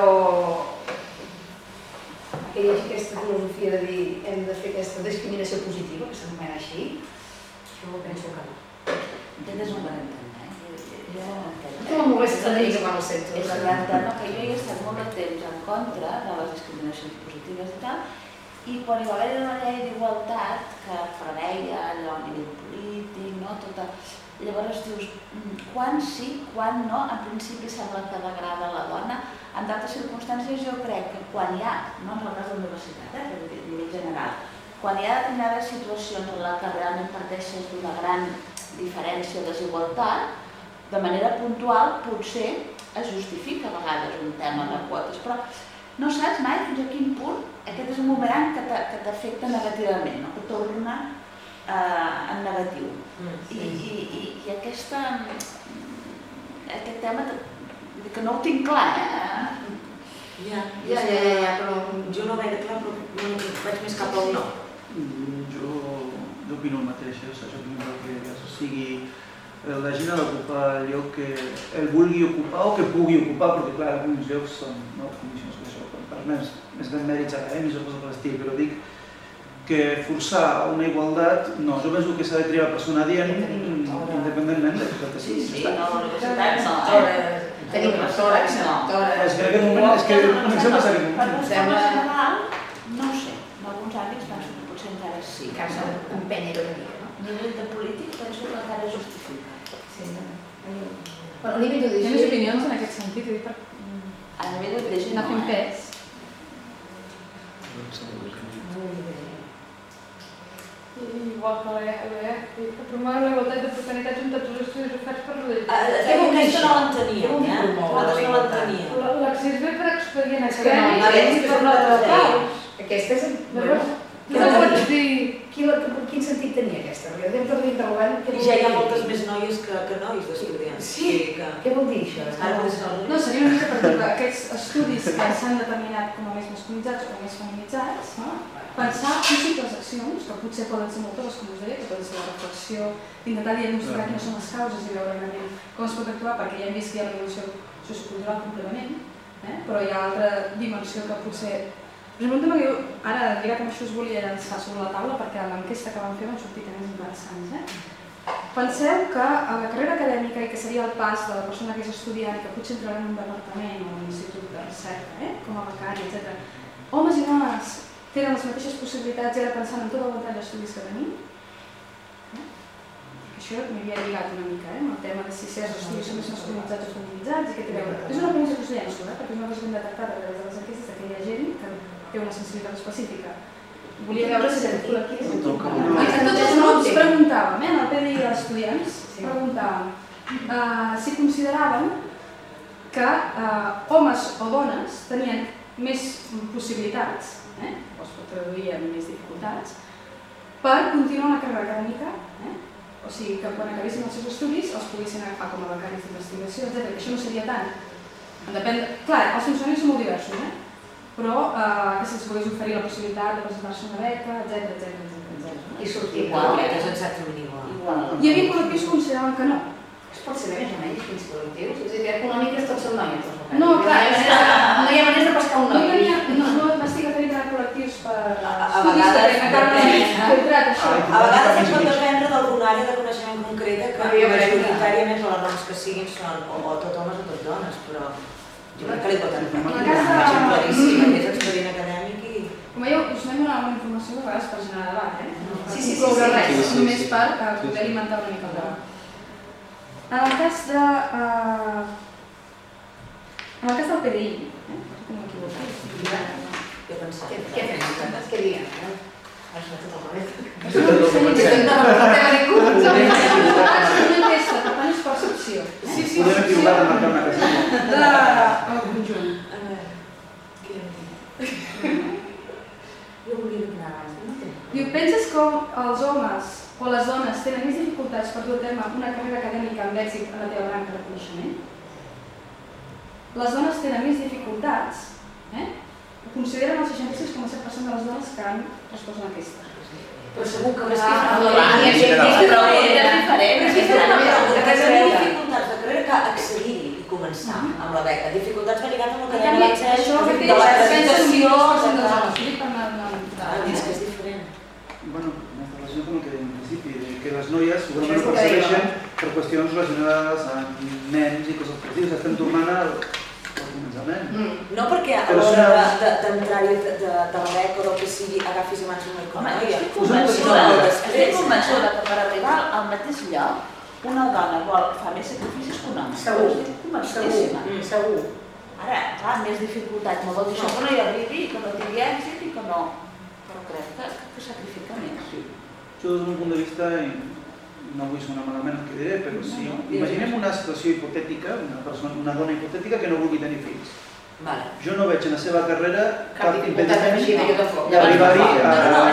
que hi hagi aquesta filosofia de dir hem de fer aquesta discriminació positiva, que s'anomena així, jo penso que no. Aquest és un gran tema, Jo no molesta tenir que quan el sento. És un gran tema que jo he estat molt de temps en contra de les discriminacions positives i tal, i quan hi va haver una llei d'igualtat que preveia allò a nivell polític, llavors dius, quan sí, quan no, en principi sembla que degrada la dona. En d'altres circumstàncies jo crec que quan hi ha, no en el cas de la universitat, a nivell general, quan hi ha determinades situacions en les que realment parteixes d'una gran diferència o desigualtat, de manera puntual potser es justifica a vegades un tema de quotes, però no saps mai fins a quin punt aquest és un bumerang que t'afecta negativament, no? Que torna en negatiu. I aquest tema que no ho tinc clar, Ja, però jo no veig clar, però vaig més cap al no. Jo opino el mateix, jo opino que sigui la gent ha d'ocupar el lloc que el vulgui ocupar o que pugui ocupar, perquè clar, alguns llocs són condicions que això, per més ben mèrits acadèmics o coses de l'estil, però dic que forçar una igualtat, no, jo penso que s'ha de triar la persona adient independentment de tot això. Sí, no, universitats no. Tenim professores, no. És que en aquest moment, és que comencem a passar aquest moment. Per forma general, no ho sé, en alguns àmbits penso que potser encara sí. Que s'ha d'empènyer una mica, no? A nivell de polític penso que encara justifica. Sí, no. Però a nivell de Tens opinions en aquest sentit? A nivell de gent Anar fent pes? Igual que l'EF, que promoure la igualtat d'oportunitats en tots els estudis oferts per l'UDG. Aquesta no l'enteníem, nosaltres no l'enteníem. L'accés ve per expedient És que no, acadèmic i per un altre caus. aquesta és... Llavors, no pots dir... Quin sentit tenia aquesta? Perquè anem per l'interrogant... I ja hi ha moltes més noies que nois d'estudiants. Sí, què vol dir això? No, seria una mica perquè aquests estudis que s'han determinat com a més masculinitzats o més feminitzats, pensar possibles accions, que potser poden ser moltes, com us deia, que poden ser la reflexió, intentar diagnosticar quines són les causes i veure realment com es pot actuar, perquè ja hem vist que hi ha una evolució sociocultural completament, però hi ha altra dimensió que potser... Per exemple, un tema que jo ara, lligat amb això, us volia llançar sobre la taula, perquè a l'enquesta que vam fer van sortir temes interessants. Penseu que a la carrera acadèmica, i que seria el pas de la persona que és estudiant, que potser entrarà en un departament o en un institut de recerca, com a becari, etc. Homes i dones tenen les mateixes possibilitats, i ara pensant en tot el ventall d'estudis que tenim. Això m'hi havia lligat una mica, amb el tema de si els estudis són més masculinitzats o feminitzats, i què té a veure. És una pregunta que us llenço, perquè nosaltres hem detectat a través de les enquestes que hi ha gent que té una sensibilitat específica. Volia veure si aquest col·lectiu... En tots els grups preguntàvem, en el PDI d'estudiants, preguntàvem si consideraven que homes o dones tenien més possibilitats, o es pot traduir en més dificultats, per continuar una carrera acadèmica, o sigui que quan acabessin els seus estudis els poguessin agafar com a becaris d'investigació, etc. Això no seria tant. Clar, els funcionaris són molt diversos, però que se'ls pogués oferir la possibilitat de presentar-se una beca, etc. I sortir Igual, és exactament igual. Hi havia col·lectius que consideraven que no. Es pot saber més o menys quins col·lectius? És a dir, econòmiques tots són noies. No, clar, no hi ha manera de pescar un noi. No m'estic referint a col·lectius per A vegades a vegades es pot dependre d'alguna àrea de coneixement concreta que majoritàriament les dones que siguin són o tot homes o tot dones, però jo crec que li pot anar. Un exemple claríssim, és expedient acadèmic i... Com veieu, us anem donant una informació de vegades per generar debat, Sí, només per poder alimentar una mica el debat. En el cas del PDI, no m'equivoco, Què pensava? Què fem? Què diguem? Això tot el revés. és una enquesta, per tant és percepció. Podem equivocar de marcar una casella. Del conjunt. Jo volia opinar abans, no té? Diu, penses com els homes o les dones tenen més dificultats per dur a terme una carrera acadèmica amb èxit en la teva branca de coneixement? Les dones tenen més dificultats, ho consideren el 66,7% de les dones que han respost a aquesta. Però segur que és diferent. Tenir dificultats de carrera que accedir-hi i començar amb la beca. Dificultats ben lligats amb el que deia l'accés, de la presentació, és que és diferent. Bueno, en relació amb el que deia al principi, que les noies segurament no percebeixen per qüestions relacionades amb nens i coses positives. Estem tornant al començament. No perquè a l'hora d'entrar-hi de la beca o del que sigui agafis i mans una noia. Estic convençuda que per arribar al mateix lloc una dona fa més sacrificis que un home. Segur. Estic convençudíssima. Segur. Ara, clar, més dificultats. No vol dir això que no hi arribi, que no tingui èxit i que no... Però crec que sacrifica més. Això des d'un punt de vista no vull sonar malament el que diré, però sí, imaginem una situació hipotètica, una dona hipotètica que no vulgui tenir fills. Jo no veig en la seva carrera cap impediment d'arribar-hi a...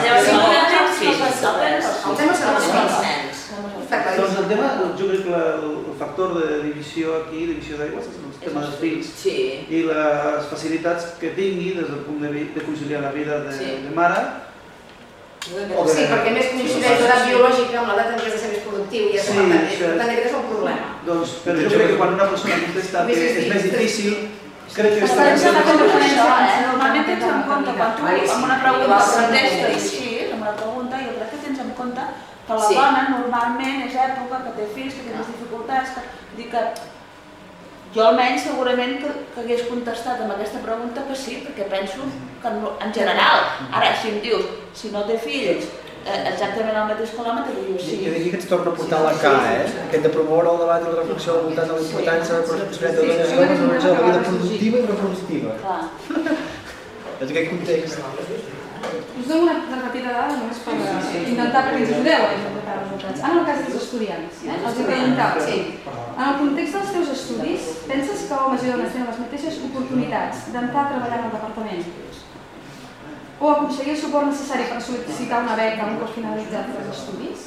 Doncs el tema, jo crec que el factor de divisió aquí, divisió d'aigües, és el tema dels fills i les facilitats que tingui des del punt de conciliar la vida de mare. Sí, perquè més coincideix l'edat biològica amb l'edat en què has de ser més productiu i per tant aquest és el problema. Doncs, però jo crec que quan una persona contesta que és més difícil, crec que normalment tens en compte quan tu amb una pregunta contestes així, amb una pregunta, jo crec que tens en compte que la dona normalment és època, que té fills, que té més dificultats, que jo almenys segurament que hagués contestat amb aquesta pregunta que sí, perquè penso que en general, ara si em dius, si no té fills, exactament el mateix que l'home, te diu sí. Jo diria que ens torna a portar la K, que hem de promoure el debat i la reflexió al voltant de la importància de la responsabilitat de les dones en la vida productiva i reproductiva. És aquest context. Us dono una petita dada només per intentar que ens ajudeu a interpretar els resultats. En el cas dels estudiants, els he preguntat, en el context dels teus estudis, penses que homes i dones tenen les mateixes oportunitats d'entrar a treballar en el departament o aconseguir el suport necessari per sol·licitar una beca un cop finalitzat els estudis?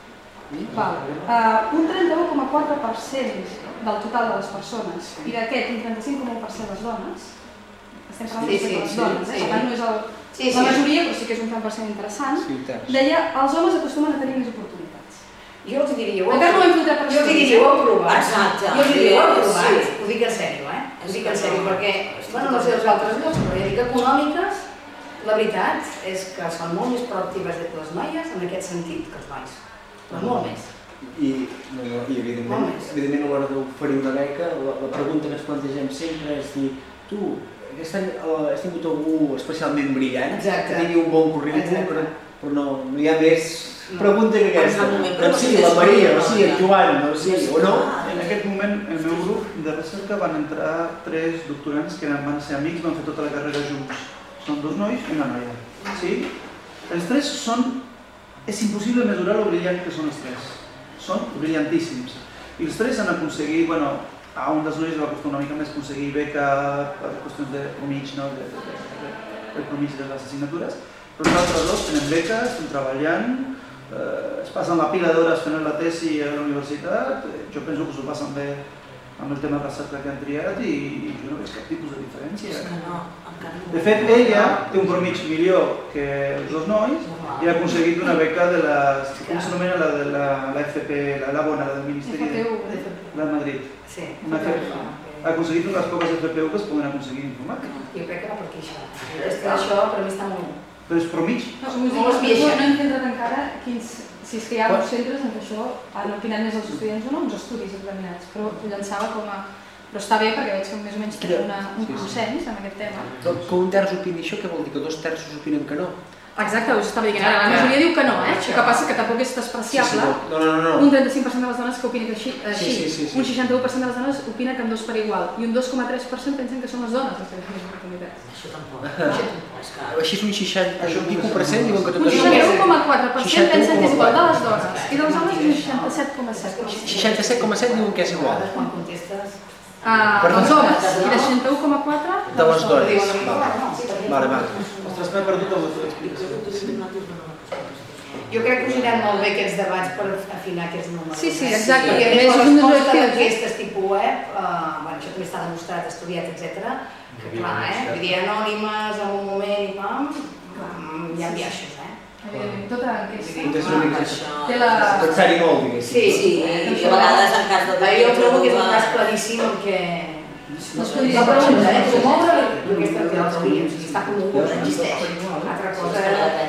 Un 31,4% del total de les persones i d'aquest un 35,1% les dones, estem parlant de les dones, per tant no és la majoria, però sí que és un 30% interessant, deia els homes acostumen a tenir més oportunitats. Jo els diria, encara no hem filtrat per jo els diria, ho heu provat. Jo els diria, ho heu provat. Ho dic en sèrio, Ho dic en sèrio, perquè, no sé els altres llocs, però ja dic econòmiques, la veritat és que són molt més proactives les noies en aquest sentit que els nois. Però molt més. I evidentment a l'hora d'oferir una beca, la pregunta que ens plantegem sempre és dir, tu, aquest any has tingut algú especialment brillant, que tingui un bon currículum, però no hi ha més pregunta que aquesta. Però sí, la Maria, o sí, el Joan, o no? En aquest moment, el meu grup de recerca van entrar 3 doctorants que van ser amics, van fer tota la carrera junts. Són 2 nois i una noia. Els 3 són... És impossible mesurar lo brillant que són els 3. Són brillantíssims. I els 3 han aconseguit, a un dels nois va costar una mica més aconseguir beca per qüestions de promig, el promig de les assignatures, però els altres 2 tenen beques, estan treballant, es passen la pila d'hores fent la tesi a la universitat, jo penso que s'ho passen bé amb el tema de recerca que han triat i jo no veig cap tipus de diferència. De fet, ella té un promig millor que els 2 nois i ha aconseguit una beca de la, com s'anomena, la FP, la bona, la del Ministeri de Madrid. Ha aconseguit unes poques FPU que es poden aconseguir informàtica. Jo crec que va per aquí això. Això per mi està molt... Però és promig? No hem filtrat encara si és que hi ha uns centres en què això han opinat més els estudiants o no, uns estudis examinats, però ho llançava com a... Però està bé perquè veig que més o menys tenim un consens en aquest tema. Que un terç opini això, què vol dir? Que 2 terços opinen que no? Exacte, us estava dient ara, la majoria diu que no, el que passa que tampoc és despreciable. Un 35% de les dones que opinen així, un 61% de les dones opinen que ambdós per igual i un 2,3% pensen que són les dones les que tenen més oportunitats. Això tampoc. Així és un 60% diuen que tot és igual. Un 61,4% pensen que és igual de les dones i dels homes és un 67,7%. 67,7% diuen que és igual. Quan contestes... Els homes i de 61,4% de les dones. Vale. Ostres, m'he perdut amb la teva explicació. Jo crec que us aniran molt bé aquests debats per afinar aquests números. Sí, exacte. I a més, la resposta d'enquestes tipus web, això també està demostrat, estudiat, etc. Que clar, vull dir, anònimes, en un moment i pam, hi ha biaixos, Tota l'enquesta té la... Pensar-hi molt, diguéssim. Sí, i a vegades en cas de... Jo trobo que és un cas claríssim en què... La pregunta, promoure aquesta teoria, està promogut, existeix. Altra cosa...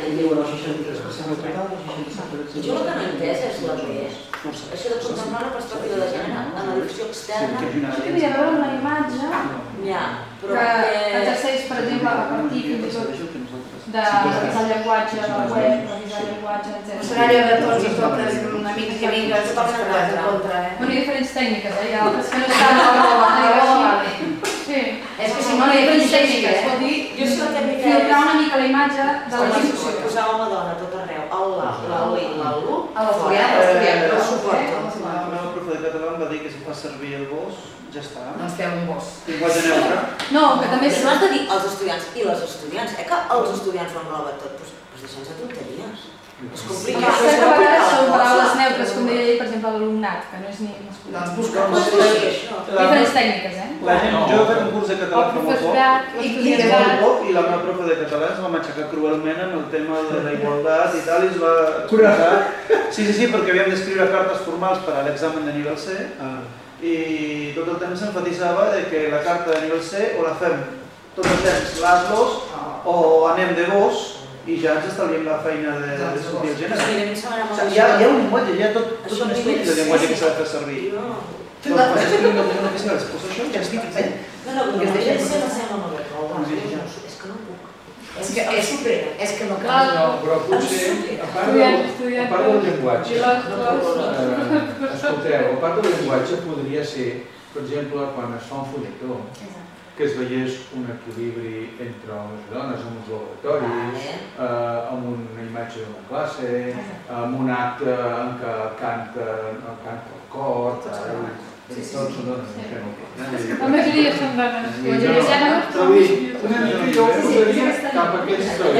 Jo el que no he entès és la B, això de contemplar la perspectiva de gènere en la direcció externa. Això tenia a veure amb la imatge que exerceix, per exemple, a partir fins i tot de revisar el llenguatge de la web, revisar el llenguatge, etc. Serà allò de tots i totes, amics i amigues, tots que vas en contra, Hi ha diferents tècniques, hi ha altres que no estan a la Sí. És que si no, hi ha diferents tècniques, vol dir filtrar una mica la imatge de la institució. Posar home-dona tot arreu, el la, i l'alú, A l'estudiant, no suporto. La meva profe de català em va dir que si fa servir el vos, ja està. Doncs feu un gos. Llenguatge neutre. No, que també és... No has de dir els estudiants i les estudiants, que els estudiants ho engloba tot, doncs deixem de tonteries. És complicat. Que a vegades són paraules neutres, com deia ell, per exemple, l'alumnat, que no és ni masculí. Doncs busca Diferents tècniques, La gent, jo he fet un curs de català fa molt poc i la meva profe de català es va matxacar cruelment amb el tema de la igualtat i tal, i es va explicar... Sí, perquè havíem d'escriure cartes formals per a l'examen de nivell C i tot el temps s'enfatitzava que la carta de nivell C o la fem tot el temps las-los o anem de vos i ja ens estalviem la feina de sortir el gènere. Hi ha un llenguatge, hi ha tot un estudi de llenguatge que s'ha de fer servir. Quan escriu no tenen oficial, es posa això i ja estic fent. No, que es deixa de ser la seva molt bé, és que no puc. És que no cal. No, però potser, a part del llenguatge, escolteu, a part del llenguatge podria ser, per exemple, quan es fa un fulletó, que es veiés un equilibri entre homes i dones en uns laboratoris, amb una imatge d'una classe, amb un acte en què canta el cor, tots són dones, no fem el cor. La majoria són dones. La majoria són dones. Però una mica jo ho posaria cap a aquesta...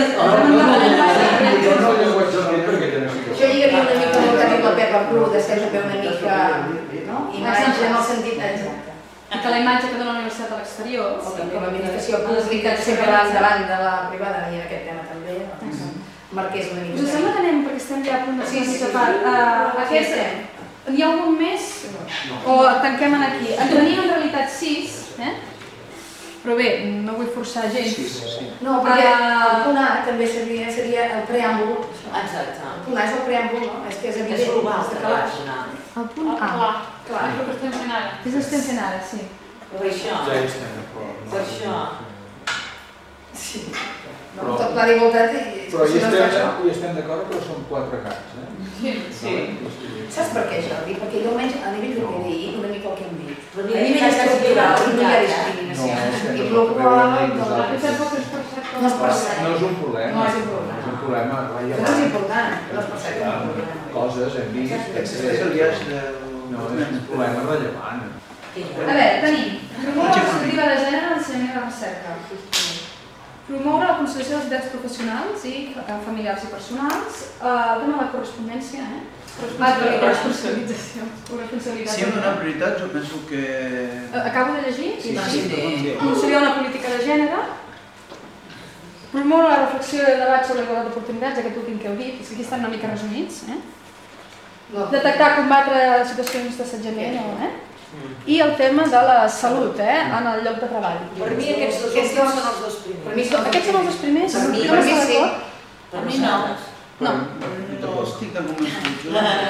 Jo no llenguatge perquè tenen situació. Jo lligaria una mica amb el que ha dit la Pepa Cruz, de ser també una mica imatge en el sentit I que la imatge que dona la universitat a l'exterior... que l'administració pública sempre va endavant de la privada, i en aquest tema també, marqués una mica. Us sembla que anem, perquè estem ja a punt de fer mitja part. Hi ha algun més? O tanquem aquí? En tenim en realitat 6, però bé, no vull forçar gens. No, perquè el punt A també seria el preàmbul. Exacte. El punt A és el preàmbul, no? És que és evident. És global, és de calaix. El punt A. Clar, és el que estem fent ara. És el que estem fent ara, sí. Per això. Ja hi estem d'acord. Per això. Sí. Tot pla d'igualtat i... Però hi estem d'acord, però són 4 gats, Sí. Saps per què, Jordi? Perquè jo almenys a nivell de PDI, una mica el que hem dit. Però A nivell estructural no hi ha discriminació. I per la qual no es percep. No és un problema. No és un problema. És un problema rellevant. No és important, no es percep com un problema. Coses hem vist... És el viatge de... No, és un problema rellevant. A veure, tenim promoure la perspectiva de gènere en l'ensenyament i la recerca. Promoure la conciliació de les identitats professionals i familiars i personals. El tema de la correspondència, corresponsabilització. Si hem donat prioritat, jo penso que... Acabo de llegir? Sí. Conciliar una política de gènere. Promoure la reflexió i el debat sobre la igualtat d'oportunitats, aquest últim que heu dit, és que aquí estan una mica resumits. Detectar, combatre situacions d'assetjament, i el tema de la salut en el lloc de treball. Per mi aquests dos són els dos primers. Aquests són els dos primers? Per mi sí. Per mi no. No estic tan convençut.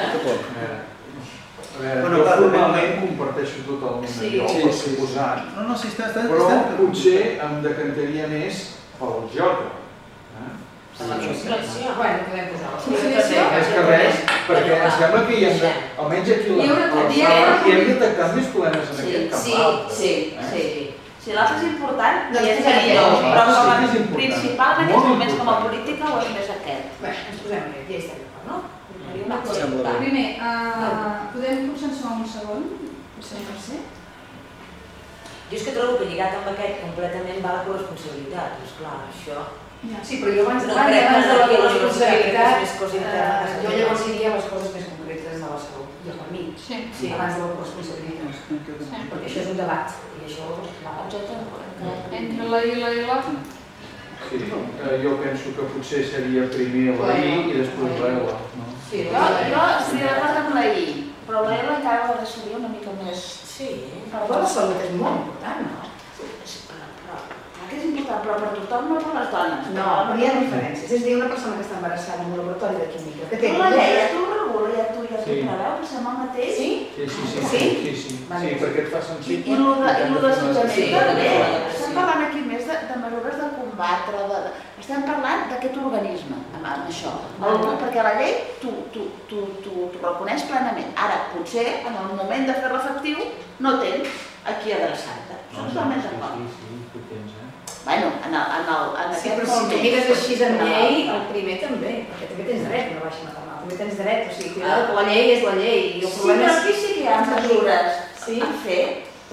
A veure, jo formalment comparteixo totalment allò que has posat, No, sí, està... però potser em decantaria més pel joc. Bueno, podem posar Conciliació? És que res, perquè em sembla que hi hem de, almenys aquí a la sala, hi hem detectat més problemes en aquest camp. Sí, l'altre és important Doncs i és posem evident, aquest. però com Sí a que és important. principal en Molt aquests moments com a important. política o és més aquest? Bé, ens posem aquest, ja hi estem d'acord, no? Primer, podem consensuar un segon? Potser un tercer? Jo és que trobo que lligat amb aquest completament va la corresponsabilitat, esclar, això... Sí, però jo abans de No la crec que aquí a la responsabilitat, més cosa interna. jo llavors diria les coses més concretes de la salut, jo per mi, Sí. abans de la corresponsabilitat, perquè això és un debat, i això, Entre la I i la Sí, jo penso que potser seria primer la I i després la L. sí, Jo estic d'acord amb la I, però la L acaba de ser una mica més... Sí. però la salut és molt important, no? Que és important, però per tothom, no per les dones. No, però hi ha diferències. És a dir, una persona que està embarassada en un laboratori de química, que té... La llei ja t'ho regula, ja t'ho Sí. preveu, que sembla el mateix. Sí? Sí, perquè et fa sensible. I el d'assetjament Sí, també. sí. Estem parlant aquí més de mesures de combatre, estem parlant d'aquest organisme, amb això. Perquè la llei t'ho reconeix plenament. Ara, potser, en el moment de fer-la efectiu, no tens a qui adreçar-te. Som totalment d'acord. Sí, tu tens, Bueno, en aquest Sí, però si tu mires així en llei, el primer també, perquè també tens dret a una baixa maternal, també tens dret, o sigui, cuidado, que la llei és la llei. I el Sí, problema però és aquí sí que hi ha mesures Sí. a fer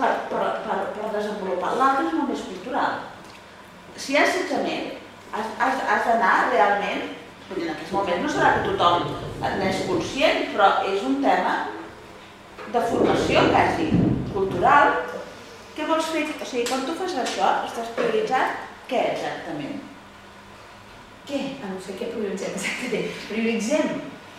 per desenvolupar. L'altre és molt més cultural. Si hi ha assetjament, has d'anar realment, vull dir, en aquest moment no serà que tothom n'és conscient, però és un tema de formació quasi, cultural. Què vols fer? O sigui, quan tu fas això, estàs prioritzant què exactament? què? No sé què prioritzem exactament. Prioritzem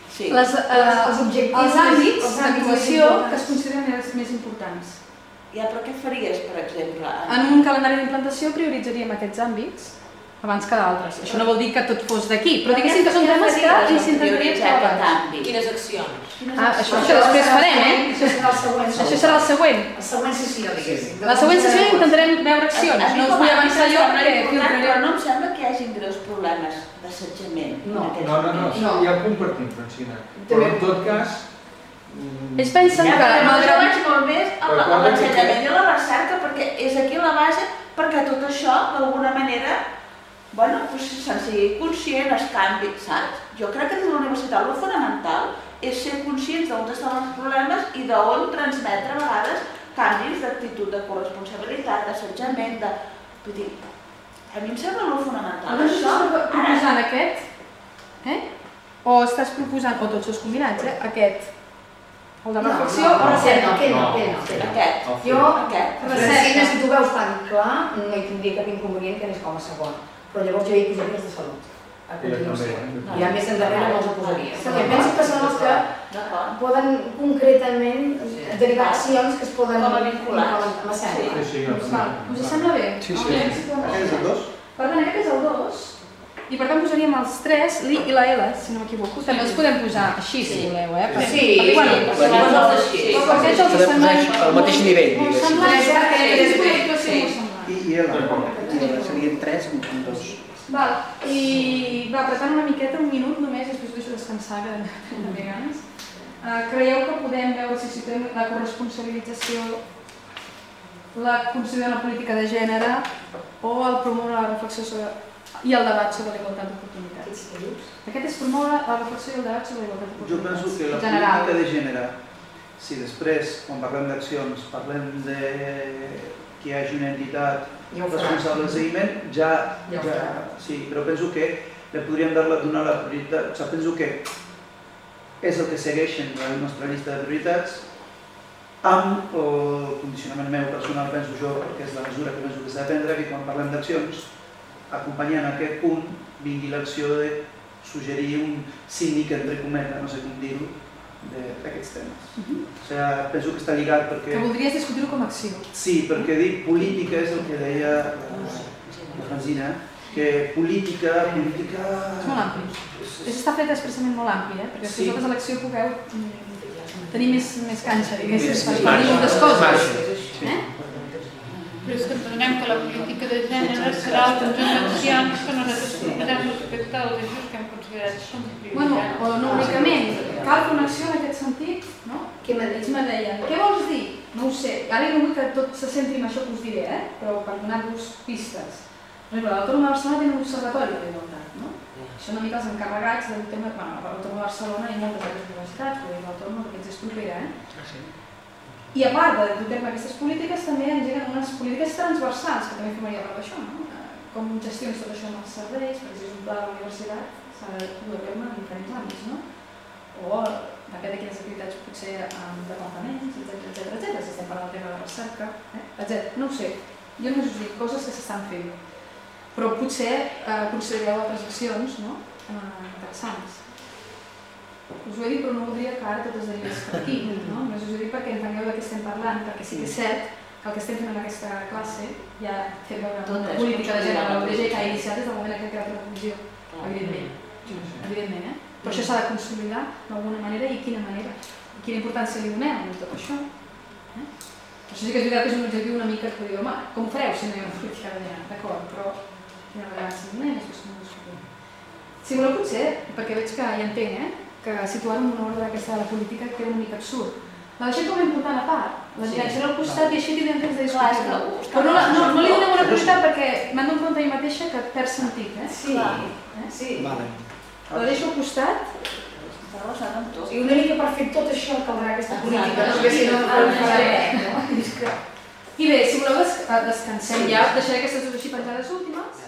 Els objectius, els àmbits els d'actuació importants. que es consideren els més importants. Ja, però què faries, per exemple? En un calendari d'implantació prioritzaríem aquests àmbits abans que d'altres. Això no vol dir que tot fos d'aquí, però diguéssim que són temes que ens intentaríem treballar. canvi. Quines accions? Això després farem, eh? Això serà el següent. Això serà el següent. La següent sessió, diguéssim. La següent sessió intentarem veure accions. No us vull avançar jo perquè filtraré. Però no em sembla que hi hagin greus problemes d'assetjament. No. No, ja ho compartim, Francina. Però en tot cas... Ells pensen que, Jo malgrat... vaig molt més a l'ensenyament i a la recerca, perquè és aquí la base perquè tot això, d'alguna manera, bueno, se'n sigui conscient, es canvi, saps? Jo crec que des de la universitat el fonamental és ser conscients d'on estan els problemes i d'on transmetre a vegades canvis d'actitud, de corresponsabilitat, d'assetjament, de... Vull dir, a mi em sembla molt fonamental. Doncs estàs proposant aquest, o estàs proposant, o tots els combinats, aquest, el de reflexió o recerca? Aquest. Jo, Aquest. Francina, si tu veus tan clar, no hi tindria cap inconvenient que anés com a segon. Però llavors jo hi posaria els de salut, a continuació. Ja més endarrere no els posaria. Perquè penso que són els que poden concretament derivar accions que es poden vincular. amb la sèrie. Us sembla bé? Sí, sí. Aquest és el 2? Per tant, aquest és el 2, i per tant posaríem els 3, l'I i la L, si no m'equivoco. També els podem posar així, si voleu, eh? Sí, Aquests els semblen... Al mateix nivell, diguéssim. I el Serien 3 amb 2. Val, i va, apretant una miqueta, un minut només, després ho deixo descansar, que també ganes. Creieu que podem veure si situem la corresponsabilització, la consideració de la política de gènere o el promoure la reflexió sobre i el debat sobre la igualtat d'oportunitats? Aquest és promoure la reflexió i el debat sobre la igualtat Jo d'oportunitats. penso que la política de gènere, si després, quan parlem d'accions, parlem de que hi hagi una entitat responsable del seguiment, sí, però penso que li podríem donar la prioritat, o sigui, penso que és el que segueixen la nostra llista de prioritats, amb el condicionament meu personal, penso jo, perquè és la mesura que penso que s'ha de prendre, que quan parlem d'accions, acompanyant aquest punt, vingui l'acció de suggerir un síndic, entre cometes, no sé com dir-ho, d'aquests temes. O sigui, penso que està lligat perquè... Que voldries discutir-ho com a acció. Sí, perquè dir política és el que deia la Francina, que política... És molt ampli. Està fet expressament molt ampli, perquè vosaltres a l'acció pugueu tenir més canxa, diguéssim, per dir moltes coses. Però és que entenem que la política de gènere serà el conjunt d'accions que nosaltres proposem respecte als eixos que hem considerat que són prioritaris. O no únicament, cal fer una acció en aquest sentit, no? Que ells me deien, què vols dir? No ho sé, ara no vull que tot se centri en això que us diré, però per donar-vos pistes. Per exemple, l'Autònoma de Barcelona té un observatori de l'igualtat, no? Això una mica els encarregats del tema, bueno, a l'Autònoma de Barcelona i moltes altres universitats, però l'Autònoma perquè ens és propera, I a part de dur aquestes polítiques, també engeguen unes polítiques transversals, que també formaria part d'això, no? Com gestions tot això en els serveis, per exemple, un pla de la universitat s'ha de dur a terme en diferents àmbits, no? O depèn de quines activitats potser en departaments, etcètera, si estem parlant del tema de la recerca, etcètera. No ho sé, jo només us dic coses que s'estan fent, però potser considereu altres accions interessants. Us ho he dit, però no voldria que ara tot es derivés per aquí, no? Només us ho dic perquè entengueu de què estem parlant, perquè sí que és cert que el que estem fent en aquesta classe ja fer veure una política de gènere, la UDG que ha iniciat des del moment que ha creat la comissió, evidentment, però això s'ha de consolidar d'alguna manera i quina manera, i quina importància li donem a tot això. Això sí que és veritat que és un objectiu una mica que diu, home, com ho fareu si no hi ha una política de gènere? D'acord, però hi ha vegades que no després no ho discutim. Si voleu potser, perquè veig que ja entenc, que situar en una ordre d'aquesta de la política queda una mica absurd. la deixem com a important a part. La direcció al costat i així tindrem temps de discutir. Però no li donem una prioritat perquè m'han de compte a mi mateixa que perd sentit. Sí. Vale. La deixo al costat. I una mica per fer tot això caldrà aquesta política, perquè si no farà. I bé, si voleu descansem ja, deixaré aquestes dues així penjades últimes.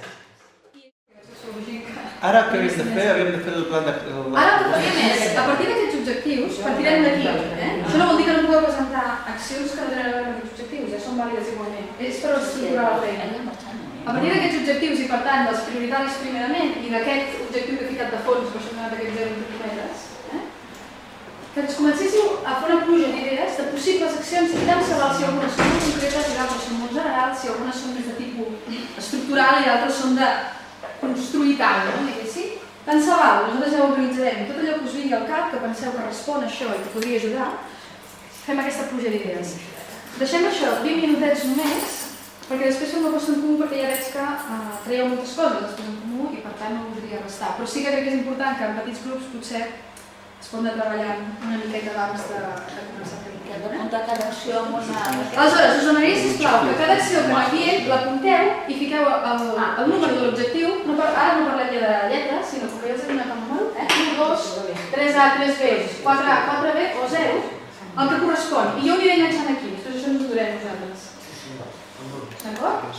Ara què havíem de fer? Havíem de fer el plan de... Ara el que faríem és, a partir d'aquests objectius, partirem d'aquí. Això no vol dir que no pugueu presentar accions que no tenen a veure amb aquests objectius, ja són vàlides igualment. És per estructurar la feina. A partir d'aquests objectius i per tant dels prioritaris primerament i d'aquest objectiu que he ficat de fons, per això he donat aquests 0 quilometres, que ens comencéssiu a fer una pluja d'idees de possibles accions i tant se val si algunes són molt concretes i d'altres són molt generals, si algunes són més de tipus estructural i d'altres són de construir tal, no? Diguéssim. Tant se val, nosaltres ja ho organitzarem. Tot allò que us vingui al cap, que penseu que respon a això i que podria ajudar, fem aquesta pluja d'idees. Deixem això 20 minutets només, perquè després fem una posta en comú perquè ja veig que traieu moltes coses després en comú i per tant no ho voldria restar. Però sí que crec que és important que en petits grups potser es pot anar treballant una miqueta abans de començar a fer. Hem de muntar cada acció amb una... Aleshores, us demanaria, sisplau, que cada acció que m'envien l'apunteu i fiqueu el número de l'objectiu. Ara no parlem ja de lletres, sinó que ja us he donat el número. 1, 2, 3A, 3B, 4A, 4B o 0, el que correspon. I jo ho aniré enganxant aquí, després això ens ho durem nosaltres. D'acord?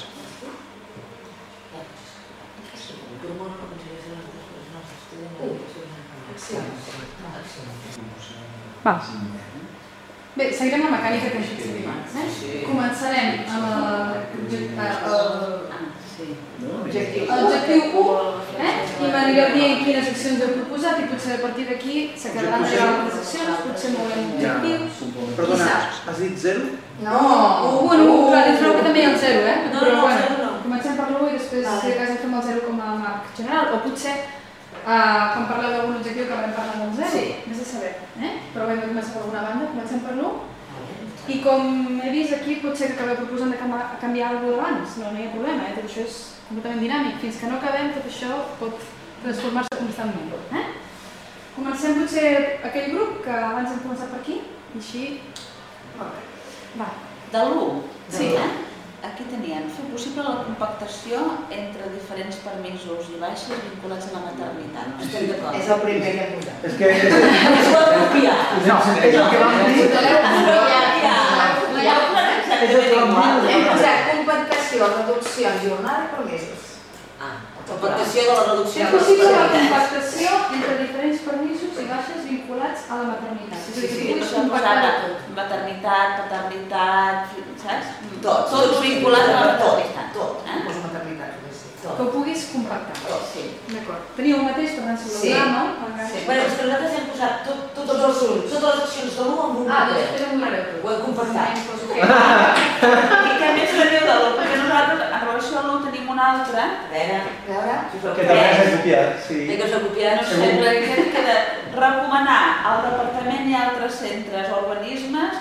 Va. Bé, seguirem la mecànica que hem fet servir abans. Començarem amb l'objectiu 1 i m'anireu dient quines accions heu proposat i potser a partir d'aquí s'acabaran de altres accions, potser mourem objectius. Perdona, has dit 0? No, 1, clar, dintre que també hi ha el 0, No, 0 no. Comencem per l'1 i després si de cas fem el 0 com a marc general, o potser quan parleu d'algun objectiu acabarem parlant del 0, vés a saber. Però hem de començar per alguna banda, comencem per l'1. I com he vist aquí, pot ser que acabeu proposant de canviar alguna cosa d'abans, no hi ha problema, tot això és completament dinàmic. Fins que no acabem, tot això pot transformar-se constantment. Comencem potser aquell grup que abans hem començat per aquí, i així... Va. De l'1? Sí. Aquí teníem fer possible la compactació entre diferents permisos i baixes vinculats a la maternitat. Estem d'acord? És el primer que hem posat. És que... Es pot copiar. No, és el que vam dir. Hem posat compactació, reduccions, jornada i permisos. Compactació de la reducció És de possible la les compactació entre diferents permisos i baixes vinculats a la maternitat. És a dir, que puguis Això compactar posava maternitat, paternitat, saps? Tot. Tot vinculat a la maternitat. Tot. Poso maternitat, que ho puguis compactar. Sí. D'acord. Teniu el mateix per tant si Sí. voleu, no? Bé, és que nosaltres hem posat totes les accions de l'1 en un Ah, paper. després em donareu tot. Ho hem compactat. I que més teniu de l'1, perquè nosaltres a relació a l'1 tenim una altra. A veure... Que també has de copiar, sí. Té que s'ha copiat, No sé, que queda recomanar al departament i altres centres o organismes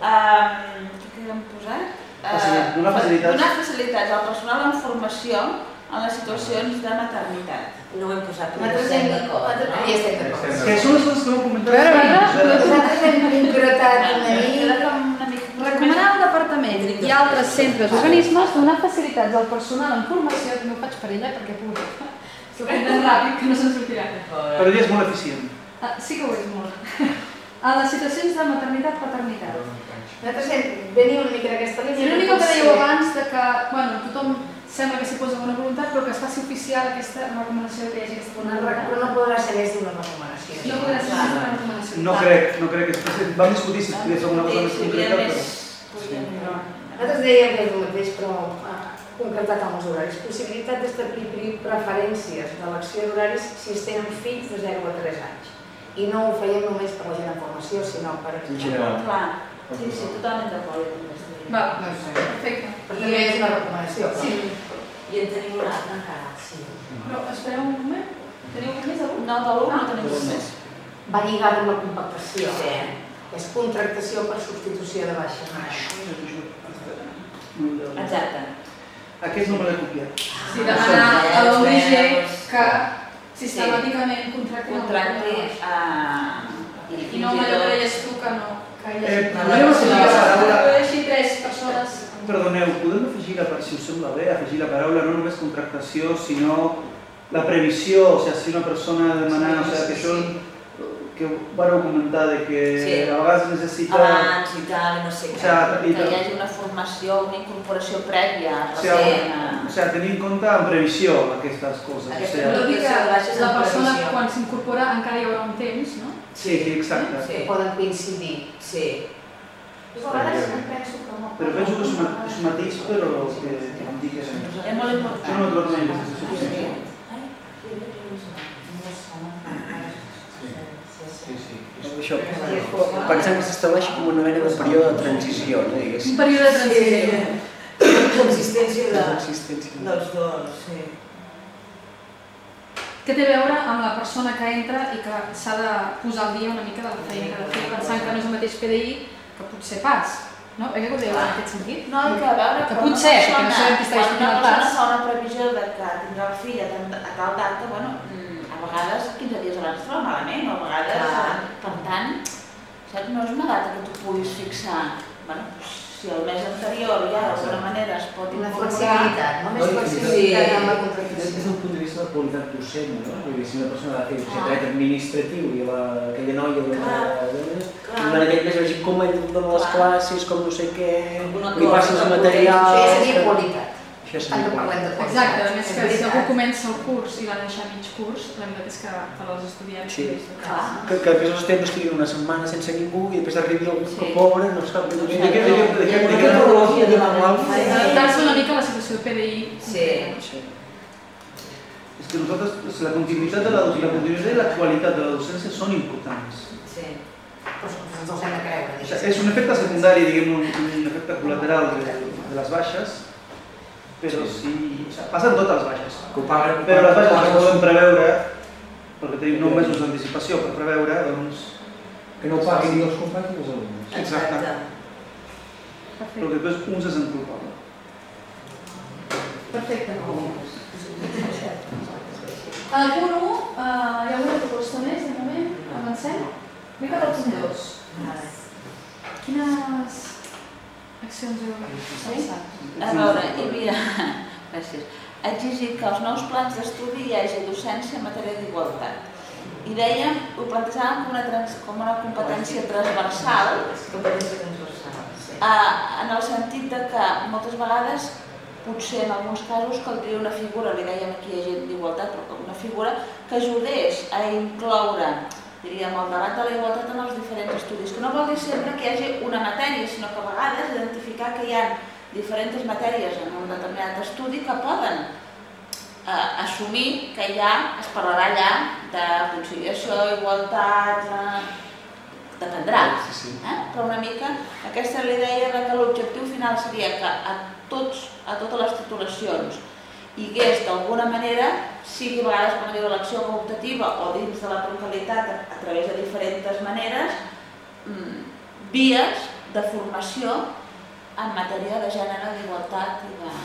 què hem posat? Donar facilitats. Donar facilitats al personal en formació en les situacions de maternitat. No ho hem posat, però Nosaltres estem hem d'acord. ja estem d'acord. És que són les coses que no comentat. Nosaltres hem concretat una mica... Recomanar al departament i altres centres o organismes donar facilitats al personal en formació, que no ho faig per ella perquè puc. S'ho prenen ràpid, que no se'n sortirà. Però ella és molt eficient. Sí que ho és molt. A les situacions de maternitat-paternitat. Nosaltres venim una mica d'aquesta línia. I l'únic que dèieu abans de que, bueno, tothom sembla que s'hi posa bona voluntat, però que es faci oficial aquesta recomanació que hi hagi aquesta bona voluntat. Però no podrà ser més d'una recomanació. No podrà ser més d'una recomanació. No crec que es faci. Vam discutir si es podia fer alguna cosa més concreta, però... Nosaltres dèiem que és el mateix, però concretat amb els horaris. Possibilitat d'establir preferències d'elecció d'horaris si es tenen fills de 0 a 3 anys. I no ho feiem només per la gent en formació, sinó per... En general. Clar, sí, totalment d'acord. Va, perfecte. Però també és una recomanació. Sí. I en tenim una altra encara. Sí. Però espereu un moment. Teniu un més avui? No, de l'1 no tenim res més. Va lligat amb la compactació. Sí. És contractació per substitució de baixa. Exacte. Aquest no me l'he copiat. Sí, demanar a l'ONG que sistemàticament contracti Contracte i no allò que deies tu que no, que que hi hagi... Podríem afegir la paraula... Així 3 persones... Perdoneu, podem afegir, si us sembla bé, afegir la paraula no només contractació, sinó la previsió, o sigui, si una persona demana, o sigui, que això que vareu comentar de que a vegades necessita... Abans i tal, no sé què. Que hi hagi una formació, una incorporació prèvia. O sigui, tenir en compte en previsió aquestes coses. Vol dir que la persona quan s'incorpora encara hi haurà un temps, no? Sí, exacte. Que poden coincidir. Sí. A vegades em penso que no. Però penso que és un matís, però que em dic que és molt important. jo no torno a dir Això, pensem que s'estableix com una mena de període de transició, no diguéssim? Un període de transició. Consistència dels dos, sí. Que té a veure amb la persona que entra i que s'ha de posar al dia una mica de la feina que ha de fer, pensant que no és el mateix PDI que potser pas. No? Què ho dèieu en aquest sentit? No, que a veure, que potser, perquè no sabem qui està quan una discutint el persona pas. fa una previsió de que tindrà el fill a tal data, bueno, a vegades 15 dies abans es troba malament, o a vegades, per tant, saps? No és una data que tu puguis fixar. Bueno, si el mes anterior ja d'alguna manera es pot Una incorporar... flexibilitat, no? Més flexibilitat amb la contractació. Des del punt de vista de la qualitat docent, no? Vull dir, si una persona ha de fer dret administratiu i aquella noia durant aquell mes vegi com ell dona les classes, com no sé què, li passa els materials... Això ja seria qualitat. Tant que parlem de qualitat. Exacte, a més que si algú comença el curs i l'ha de deixar mig curs, la veritat és que per als estudiants... Sí, que després els estudiants estiguin una setmana sense ningú i després arribi el pobre, no sap ben bé... Adaptar-se una mica a la situació de PDI. Sí. És que nosaltres, la continuïtat i la qualitat de la docència són importants. Sí. Però ens els hem de creure. És un efecte secundari, diguem, un efecte col·lateral de les baixes, però sí, passen totes les baixes. Però les baixes que podem preveure, perquè tenim 9 mesos d'anticipació per preveure, doncs... Que no ho paguin ni els companys ni els alumnes. Exacte. Però que després un se sent culpable. Perfecte. Al punt 1, hi ha una proposta més, de moment, avancem. Anem cap al punt 2. Quines accions heu pensat? A veure, hi havia... Gràcies. Exigir que als nous plans d'estudi hi hagi docència en matèria d'igualtat. I dèiem, ho plantejàvem com una competència transversal, en el sentit que moltes vegades, potser en alguns casos, caldria una figura, li dèiem aquí hi ha gent d'igualtat, però una figura que ajudés a incloure, diríem, el debat de la igualtat en els diferents estudis, que no vol dir sempre que hi hagi una matèria, sinó que a vegades identificar que hi ha diferents matèries en un determinat estudi que poden assumir que ja es parlarà allà de conciliació, igualtat, dependrà, però una mica aquesta era la idea que l'objectiu final seria que a totes les titulacions hi hagués d'alguna manera, sigui a vegades com diu l'acció optativa o dins de la troncalitat a través de diferents maneres, vies de formació en matèria de gènere, d'igualtat i de...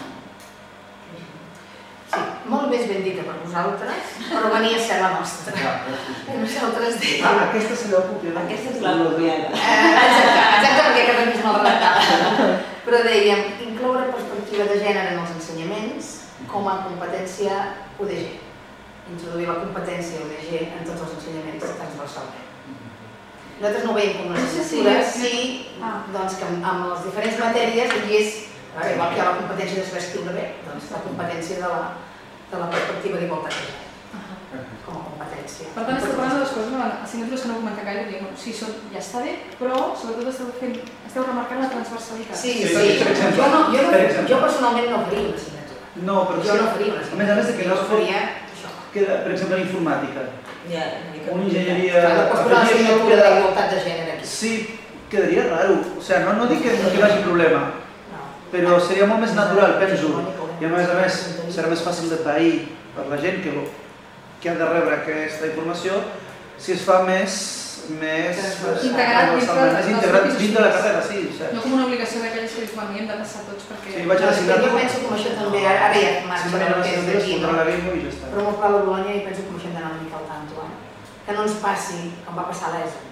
Sí, molt més ben dita per vosaltres, però venia a ser la nostra. Nosaltres dèiem... Aquesta serà la copiada. Aquesta és la copiada. Exacte, perquè cada vegada és molt redactada. Però dèiem, incloure perspectiva de gènere en els ensenyaments com a competència UDG. Introduir la competència UDG en tots els ensenyaments transversalment. Nosaltres no ho veiem com una assignatura, sí doncs, que amb les diferents matèries hi és, igual que hi ha la competència de saber escriure bé, doncs la competència de la perspectiva d'igualtat de gènere, com a competència. Per tant, esteu parlant de les coses, assignatures que no comentem gaire, diguem, sí, ja està bé, però sobretot esteu remarcant la transversalitat. Sí, jo personalment no faria una assignatura. No, però jo no faria una assignatura. A més que no es faria això. Per exemple, en informàtica. Una enginyeria... Pots posar l'assignatura d'igualtat de gènere aquí. Sí, quedaria raro. O sigui, no dic que no hi hagi problema, però seria molt més natural, penso. I a més, serà més fàcil de pair per la gent que ha de rebre aquesta informació si es fa més integrat dins de la carrera, sí. No com una obligació d'aquelles que diuen, hem de passar tots perquè... Sí, vaig a l'assignatura. Jo penso com això també, ara ja marxa el que és d'aquí, però molt clar la Bologna i penso com això hem d'anar una mica al tanto, que no ens passi com va passar a l'ESO,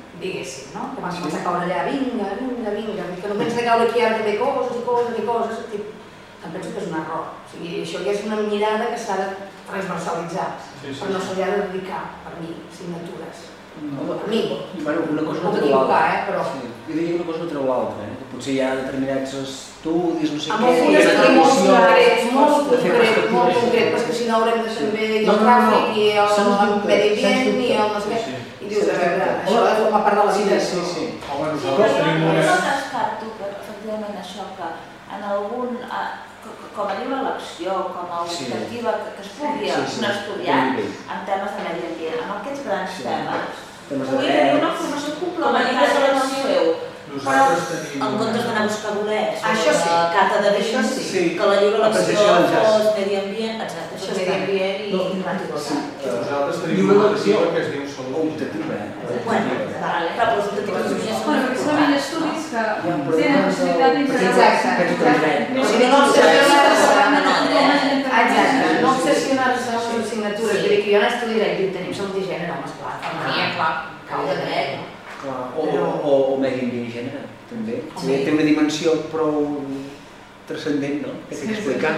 diguéssim, no? Que van començar a caure allà, vinga, que només de caure aquí ara també coses, em penso que és un error. O sigui, això ja és una mirada que s'ha de transversalitzar, però no se li ha de dedicar, per mi, signatures. Per mi. Bueno, una cosa no Pot treu equivocar, l'altra. però... Jo diria que una cosa no treu l'altra, que potser hi ha determinats estudis, no sé Amb què... un estudi molt concret, perquè si no haurem de també el tràfic i el medi ambient i el no sé què. I dius, a veure, això ha de formar part de la vida. Sí. Home, Sí, nosaltres però tenim no una... descarto que efectivament això que en algun, com a lliure elecció, com a optativa que es pugui un estudiant en temes de medi ambient, en aquests grans temes, pugui tenir una formació complementària del seu. Però en comptes d'anar a buscar bolets, Això sí. carta de vins, que la lliure elecció fos medi ambient, etc. Això medi ambient i Nosaltres tenim una optativa que es diu salut. Optativa, Bueno, vale, però les optatives d'opcions són Bueno, perquè són estudis que tenen possibilitat d'integrar... Exacte, no obsessionar-se amb les assignatures. Vull dir que jo no estudio dret i tenim salut i gènere, home, esclar, clar, cau de dret. O medi ambient i gènere, també. Té una dimensió prou transcendent, no? Que t'he explicat.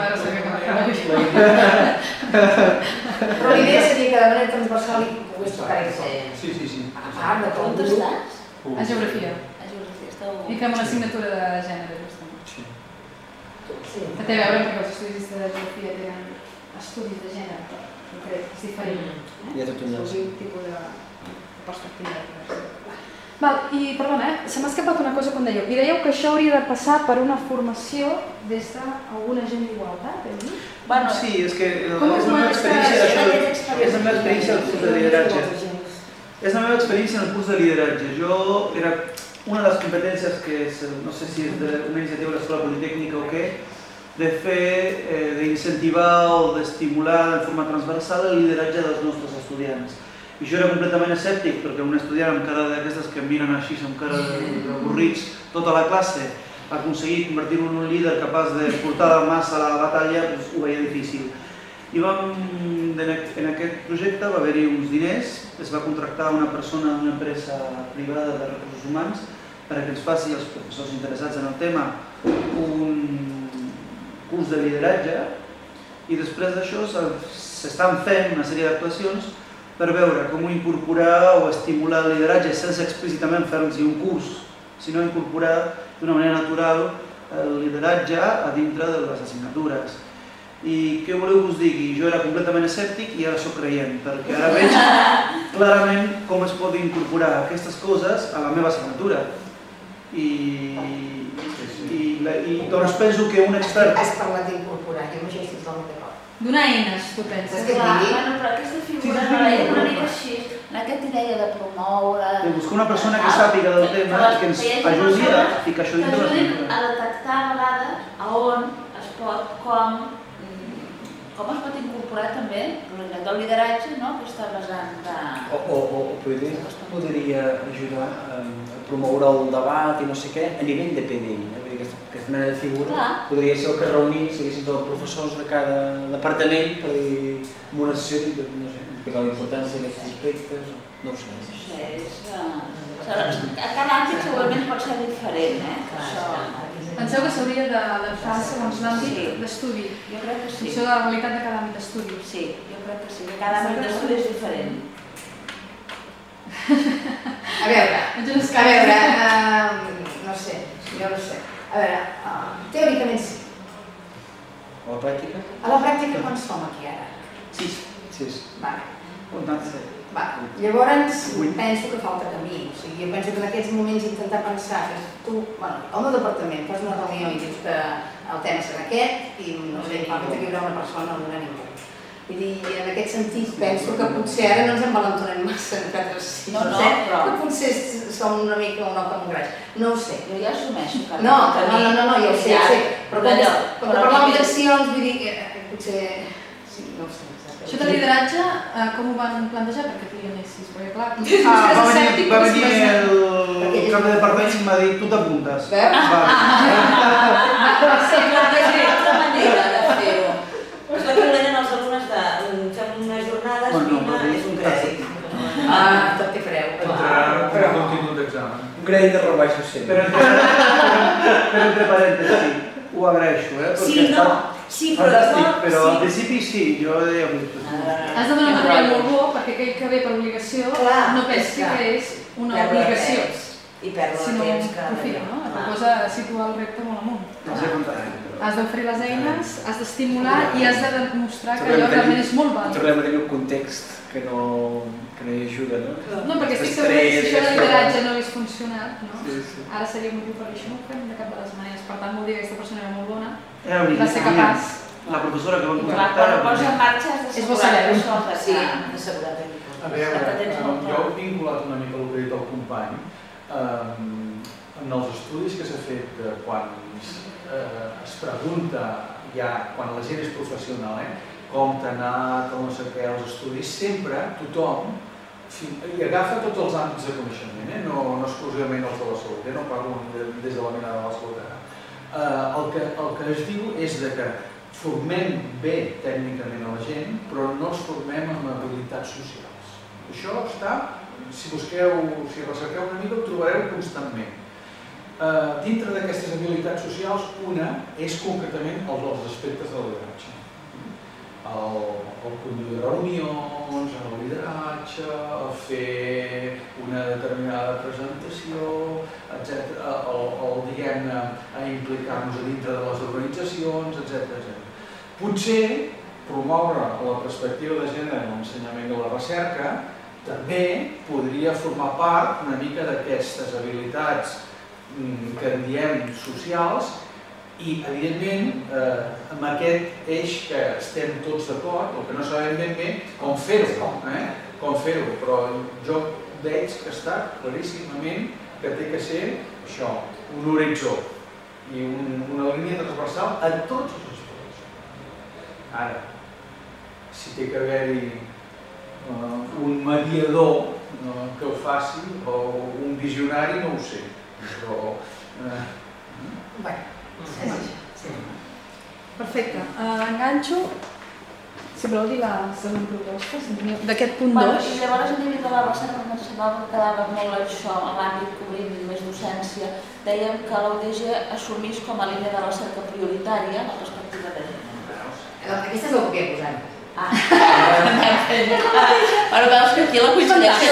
Però l'idea seria que de manera transversal hi pogués tocar això. Sí. A part de On tot. estàs? A geografia. A geografia, esteu... I fem una assignatura de gènere, justament. Que té a veure perquè els estudis de geografia tenen estudis de gènere, però concret, és diferent. Hi ha tot un És un tipus de perspectiva. Val, i perdona, se m'ha escapat una cosa quan dèieu. I dèieu que això hauria de passar per una formació des d'algun agent d'igualtat, heu dit? Bueno, Sí, és que és Com la es meva fa experiència aquesta- és la meva experiència al curs de lideratge. És la meva experiència en el curs de lideratge. Jo era una de les competències que no sé si és d'una iniciativa de l'Escola Politècnica o què, de fer, d'incentivar o d'estimular de forma transversal el lideratge dels nostres estudiants. I jo era completament escèptic, perquè un estudiant amb cara d'aquestes que em miren així, amb cara d'avorrits, tota la classe, aconseguir convertir-lo en un líder capaç de portar la massa a la batalla, doncs, ho veia difícil. I en aquest projecte va haver-hi uns diners, es va contractar una persona d'una empresa privada de recursos humans perquè ens faci, els professors interessats en el tema, un curs de lideratge, i després d'això s'estan fent una sèrie d'actuacions per veure com incorporar o estimular el lideratge sense explícitament fer-los un curs, sinó incorporar d'una manera natural el lideratge a dintre de les assignatures. I què voleu que us digui? Jo era completament escèptic i ara sóc creient, perquè ara veig clarament com es pot incorporar aquestes coses a la meva assignatura. I doncs penso que un expert... Has parlat d'incorporar, jo amb això estic totalment d'acord. Donar eines, tu penses? Clar, bueno, però aquesta figura no la veia una mica així, en aquesta idea de promoure... De buscar una persona que sàpiga del tema i que ens ajudi a ficar això dintre de l'assignatura. A detectar a vegades a on es pot, com es pot incorporar també el lideratge, no?, que està basant de... O podria ajudar a promoure el debat i no sé què a nivell de PDI. Aquesta mena de figura podria ser el que reunís tots els professors de cada departament per dir en una sessió, no sé, explicar la importància d'aquests aspectes, no ho sé. A cada àmbit segurament pot ser diferent, Penseu que s'hauria de fer segons l'àmbit d'estudi? Jo crec que sí. En funció de la realitat de cada àmbit d'estudi? Sí, jo crec que sí. Cada àmbit d'estudi és diferent. A veure, no sé, jo no sé. A veure, teòricament sí. A la pràctica? A la pràctica quan som aquí ara? 6. Vale. Llavors penso que falta camí. O sigui, jo penso que en aquests moments intentar pensar que tu, al meu departament, fas una reunió i dius que el tema serà aquest i no sé, fa que hi haurà una persona o una ningú. Vull dir, en aquest sentit penso que potser ara no ens envalentonem massa nosaltres, que potser som una mica un oca amb graix. No ho sé. Jo ja assumeixo que... No, ja ho sé, però quan parlàvem d'accions, vull dir, potser... no ho sé. Això de lideratge, com ho van plantejar perquè tu hi anessis? Perquè clar, va venir el cap de departament i em va dir, tu t'apuntes. Sí, clar, és una altra manera de fer-ho. És la que venen els alumnes de fem unes jornades, és un crèdit. Tot té preu. Entraran en un contingut d'examen. Un crèdit de rebaix docent. Però entre parèntesis, ho agraeixo, Sí, no, sí, però... Fantàstic, però al principi sí, jo deia... Has de donar material molt bo perquè aquell que ve per obligació no pensi que és una obligació, I perdre el sinó temps un que... profit, no? La cosa situar el repte molt amunt. Has d'oferir les eines, has d'estimular i has de demostrar que allò realment és molt vàlid. Tornem a tenir un context que no hi ajuda, no? No, perquè estic segura que si això de lideratge no hagués funcionat, no? Ara seria un motiu per això, no ho fem de cap de les maneres. Per tant, vol dir que aquesta persona era molt bona, va ser capaç. La professora que vam Clar, contractar... quan ho posa en marxa has És bo d'assegurar que saber-ho. això Sí, d'assegurar que A veure, jo he vinculat una mica el que ha dit el company en els estudis que s'ha fet quan es pregunta ja, quan la gent és professional, com t'ha anat, no sé què, els estudis, sempre tothom i agafa tots els àmbits de coneixement, no exclusivament els de la salut, no parlo des de la mirada de la salut. El que es diu és que formem bé tècnicament a la gent, però no els formem amb habilitats socials. Això està, si recerqueu una mica, ho trobareu constantment. Dintre d'aquestes habilitats socials, una és concretament els aspectes del lideratge. El conduir reunions, el lideratge, el fer una determinada presentació, etc. Diguem-ne, implicar-nos a dintre de les organitzacions, etc. Potser promoure la perspectiva de gènere en l'ensenyament de la recerca també podria formar part una mica d'aquestes habilitats que en diem socials i, evidentment, amb aquest eix que estem tots d'acord, el que no sabem ben bé, com fer-ho, però jo veig que està claríssimament que té que ser això, un horitzó i una línia transversal a tots els estudis. Ara, si té que haver-hi un mediador que ho faci o un visionari, no ho sé, però... Perfecte. Enganxo, si voleu dir la següent proposta, d'aquest punt 2. I llavors a nivell de la recerca, que ens semblava que quedava molt això, en l'àmbit cobrint més docència, dèiem que l'UDG assumís com a línia de recerca prioritària la perspectiva de gènere. Aquesta és el que he posat. Però veus que aquí la coincidència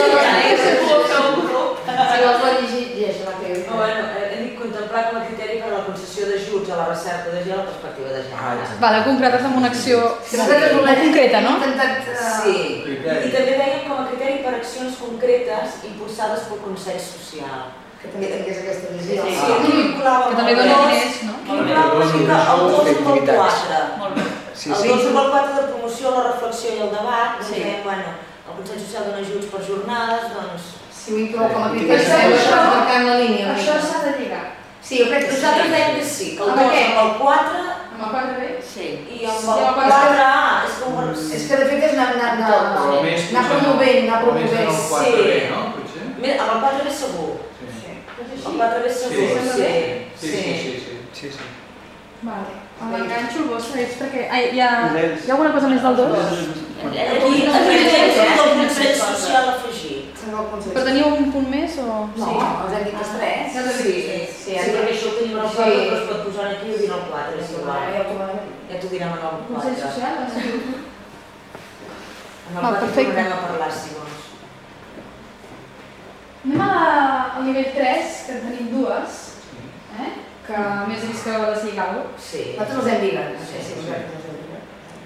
Si vols la llegeix la que he dit. He dit contemplar com a criteri per a la concessió d'ajuts a la recerca de gènere la perspectiva de gènere. Vale, concretes amb una acció concreta, no? Sí. I també veiem com a criteri per accions concretes impulsades pel Consell Social. Que també tingués aquesta visió. Sí, aquí vinculàvem Que també doni diners, no? Vinculàvem una mica el 2 amb el 4. Molt bé. El 2 amb el 4 de promoció, la reflexió i el debat. Dèiem, bueno, el Consell Social dona ajuts per jornades, doncs... Si ho inclou com a criteri, això marcant la línia. Això s'ha de lligar. Sí, jo crec que nosaltres dèiem que sí, que el 2 amb el 4 Amb el 4B? Sí. i amb el 4A és com... És que de fet és anar promovent, Amb el 4B, no? Potser? Amb el 4B segur. El 4B segur, Sí. Vale. M'enganxo el vostre, és perquè... Hi ha alguna cosa més del 2? Aquí afegeix el Consell Social afegit. Però teniu un punt més o...? No, els hem dit els 3. Sí, perquè això ho tenim en el 4, però es pot posar aquí i dir el 4, és igual. Ja t'ho direm en el 4. Consell social? En el 4 tornarem a parlar, si vols. Anem al nivell 3, que en tenim dues, que a més he vist que les lligau. Sí. Nosaltres els hem lligat. No sé si vosaltres els heu lligat.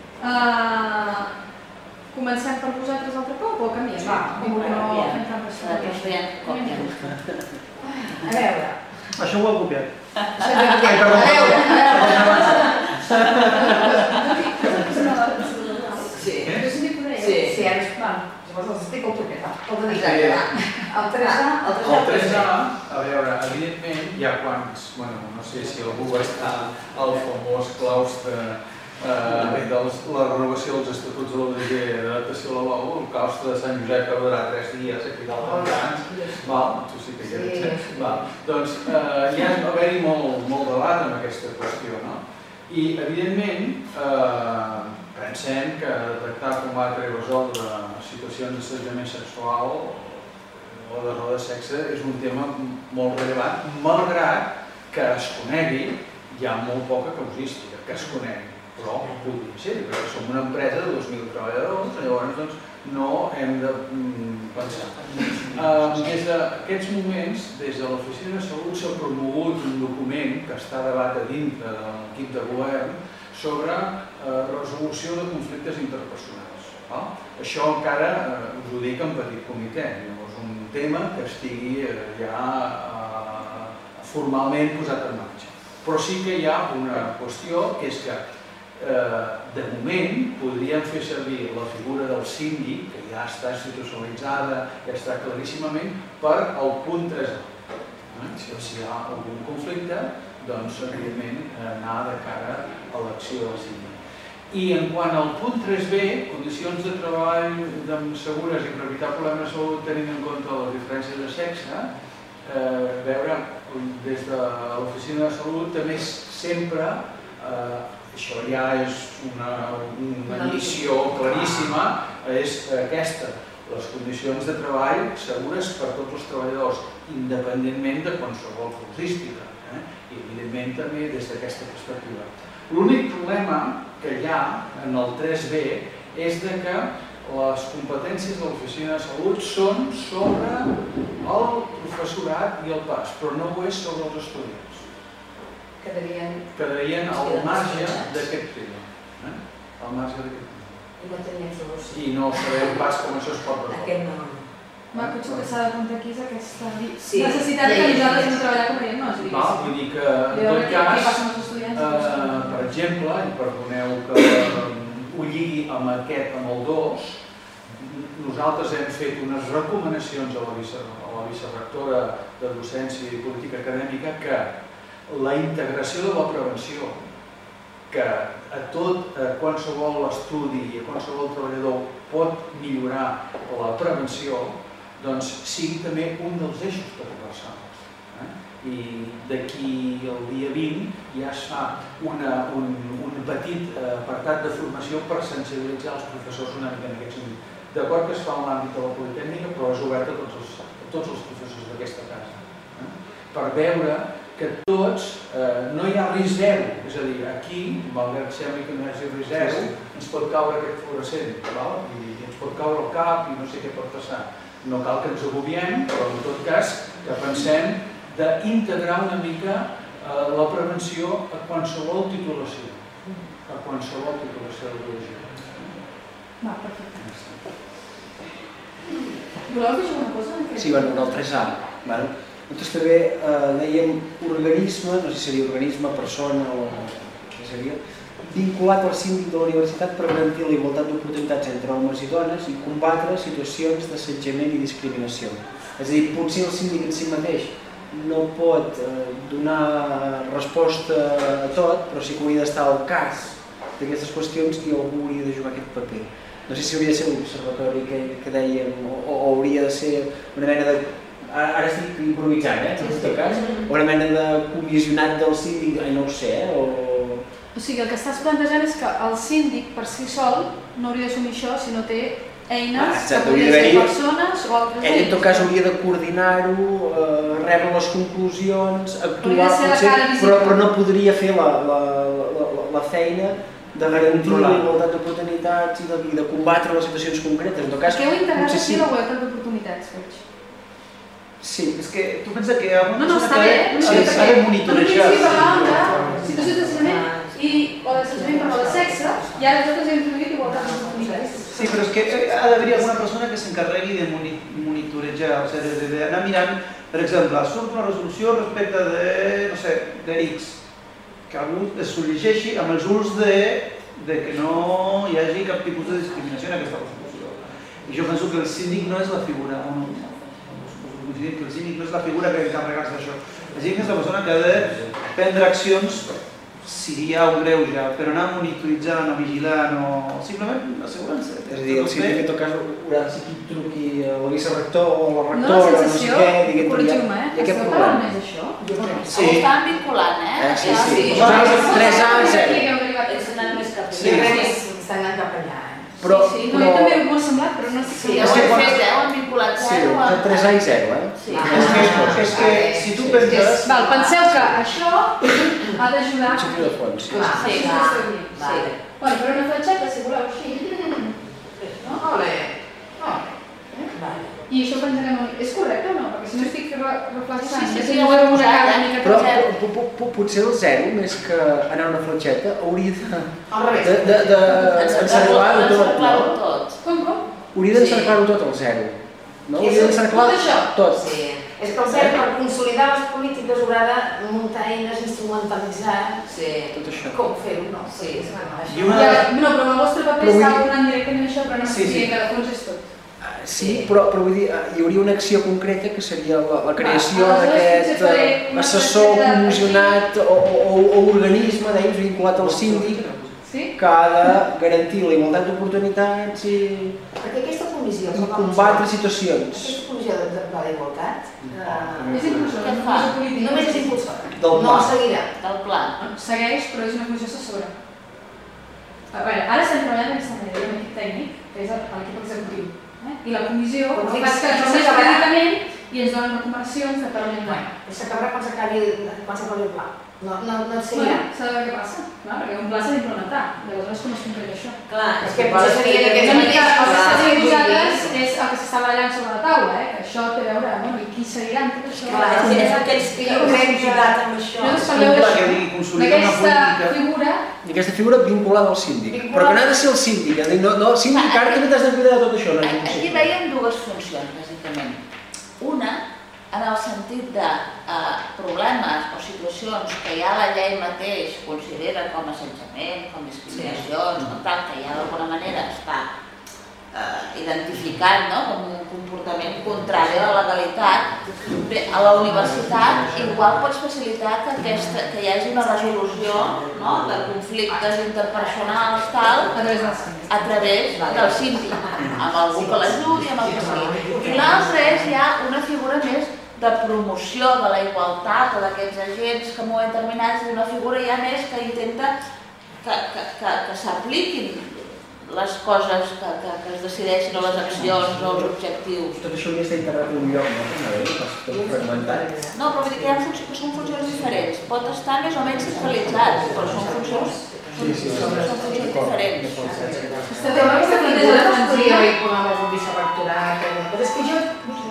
Comencem per vosaltres altre cop o canviem? Va, no fem tant Després veiem que copiem. A veure. Això ho heu copiat. A veure. Sí. Sí, ara és... Llavors els explico el truquet, el de dir. El 3A, El 3A, a veure, evidentment, hi ha quants, no sé si algú està al famós claustre de la renovació dels estatuts de l'ODG d'adaptació a la LOU, el claustre de Sant Josep que durarà 3 dies aquí dalt d'Encants, tu sí que hi ets, doncs hi ha d'haver-hi molt debat amb aquesta qüestió, no? I, evidentment, pensem que detectar, combatre i resoldre situacions situacions d'assetjament sexual o de raó de sexe és un tema molt rellevant, malgrat que es conegui, hi ha molt poca causística, que es conegui, però podria ser, perquè som una empresa de 2.000 treballadors, llavors doncs, no hem de pensar. Des d'aquests moments, des de l'Oficina de Salut s'ha promogut un document que està a debat a dintre de l'equip de govern sobre resolució de conflictes interpersonals. Això encara us ho dic en petit comitè, no és un tema que estigui ja formalment posat en marxa. Però sí que hi ha una qüestió que és que de moment podríem fer servir la figura del síndic, que ja està institucionalitzada, ja està claríssimament, per al punt 3A. Si hi ha algun conflicte, doncs evidentment anar de cara a l'acció del síndic. I en quant al punt 3B, condicions de treball segures i per evitar problemes de salut tenint en compte les diferències de sexe, veure, des de l'Oficina de Salut també sempre, això ja és una missió claríssima, és aquesta, les condicions de treball segures per a tots els treballadors, independentment de qualsevol causística, i evidentment també des d'aquesta perspectiva. L'únic problema que hi ha en el 3B és que les competències de l'Oficina de Salut són sobre el professorat i el PAS, però no ho és sobre els estudiants. Quedarien al marge d'aquest tema. Al marge d'aquest tema. I no teníem solució. I no sabem pas com això es pot resoldre. Aquest no. Penso que s'ha de comptar aquí és aquesta necessitat que nosaltres hem de treballar com a diagnòstics. Vull dir que, en tot cas, per exemple, i perdoneu que ho lligui amb el 2, nosaltres hem fet unes recomanacions a la vicerectora de Docència i Política Acadèmica que la integració de la prevenció, que a qualsevol estudi i a qualsevol treballador pot millorar la prevenció, doncs sigui també un dels eixos transversals. I d'aquí el dia 20 ja es fa un petit apartat de formació per sensibilitzar els professors una mica en aquest sentit. D'acord que es fa en l'àmbit de la Politécnica, però és obert a tots els professors d'aquesta casa. Per veure que tots, no hi ha risc zero, és a dir, aquí, malgrat que sembli que no hi hagi risc zero, ens pot caure aquest fluorescent, i ens pot caure el cap i no sé què pot passar. No cal que ens agobiem, però en tot cas que pensem d'integrar una mica la prevenció a qualsevol titulació, a qualsevol titulació de biologia. Va, perfecte. Voleu afegir una cosa? Sí, bueno, el 3A. Nosaltres també dèiem organisme, no sé si seria organisme, persona o què seria, vinculat al síndic de la universitat per garantir la igualtat d'oportunitats entre homes i dones i combatre situacions d'assetjament i discriminació. És a dir, potser el síndic en si mateix no pot donar resposta a tot, però sí que hauria d'estar al cas d'aquestes qüestions i algú hauria de jugar aquest paper. No sé si hauria de ser l'observatori que dèiem o hauria de ser una mena de... Ara estic improvisant, en tot cas, o una mena de comissionat del síndic, no ho sé, O sigui, el que estàs plantejant és que el síndic per si sol no hauria d'assumir això si no té eines que podrien ser persones o altres eines. Ell en tot cas hauria de coordinar-ho, rebre les conclusions, actuar potser, però no podria fer la feina de garantir la igualtat d'oportunitats i de combatre les situacions concretes. Per què heu integrat aquí la igualtat d'oportunitats, veig? Sí, és que tu pensa que hi ha una persona que s'ha de monitorejar. En un principi parlàvem de situacions d'assetjament o d'assetjament per raó de sexe i ara nosaltres hem introduït igualtat d'oportunitats. Sí, però és que ha d'haver alguna persona que s'encarregui de monitorejar, o sigui, d'anar mirant, per exemple, surt una resolució respecte de, no sé, d'X, que algú s'ho llegeixi amb els ulls de que no hi hagi cap tipus de discriminació en aquesta resolució. I jo penso que el síndic no és la figura, que el síndic no és la figura que ha d'encarregar-se d'això. El síndic és la persona que ha de prendre accions si hi ha un greuge, però anar monitoritzant o vigilant o simplement assegurant-se. És a dir, el síndic en tot cas haurà de ser qui truqui al vicerector o a la rectora, no sé què, diguem, corregiu-me, aquest problema. No és això? Ho estàvem vinculant, Sí. 3A a 0. És anant més cap allà. Està anant cap allà. Sí, no, jo també m'ho ha semblat, però no estic És Són 3A i 0, Sí. És que si tu penses... Penseu que això ha d'ajudar... Objectiu de fons. Sí, Bueno, però una fletxeta, si voleu, així. I això pensarem... És correcte o no? Perquè si no estic reflexionant... Sí, ho he posat, Però potser el 0, més que anar a una fletxeta, hauria Encerclar-ho d'encerclar-ho tot. Com? Hauria d'encerclar-ho tot el 0. No? Hauria d'encerclar tot. Sí. És que el CERC, per consolidar les polítiques, haurà de muntar eines, instrumentalitzar Tot això. com fer-ho, no? Sí, No, però el vostre paper està abonant directament això, però no estic que de fons és tot. Sí, però vull dir, hi hauria una acció concreta que seria la creació d'aquest assessor comissionat o organisme d'ells vinculat al síndic que ha de garantir la igualtat d'oportunitats i combatre situacions. Aquesta comissió de pla d'igualtat És impulsora, Què és fa? una comissió política. només és impulsora, Del no pla. seguirà. Del pla. Segueix, però és una comissió assessora. A veure, ara estem treballant d'aquesta manera, hi ha un equip tècnic, que és l'equip executiu. I la comissió el que fa és que ens reuneix periòdicament i ens donen recomanacions de per on hem d'anar. S'acabarà quan s'acabi el pla. No et seguirà. S'ha de veure què passa, clar, perquè un pla s'ha d'implementar. Llavors com es concreta això? Clar, És que potser seria en aquests Una mica el que està dient moments. vosaltres és el que s'està barallant sobre la taula, que això té a veure, i qui seguirà en tot això. clar, és aquells que jo crec que lligat amb això. Nosaltres Un parleu pla d'això, que digui consolidar una d'aquesta política. figura. I aquesta figura vinculada al síndic. Però que no ha de ser el síndic. No, el síndic ara també t'has de cuidar de tot això. Aquí veiem dues funcions, bàsicament. Una, en el sentit de problemes o situacions que ja la llei mateix considera com assetjament, com discriminacions, com tal, que ja d'alguna manera està identificat com un comportament contrari a la legalitat. Bé, a la universitat igual pots facilitar que hi hagi una resolució de conflictes interpersonals a través del síndic, amb algú que l'ajudi, amb el que sigui. I l'altre és ja una figura més de promoció de la igualtat o d'aquests agents que m'ho determinats, una figura ja més que intenta que s'apliquin les coses que es decideixin, o les accions o els objectius. Tot això hauria d'estar integrat en un lloc, no? Tot fragmentat. No, però vull dir que són funcions diferents. Pot estar més o menys centralitzat, però són funcions diferents. Però aquesta figura no es podria vincular amb el vicerectorat. Però és que jo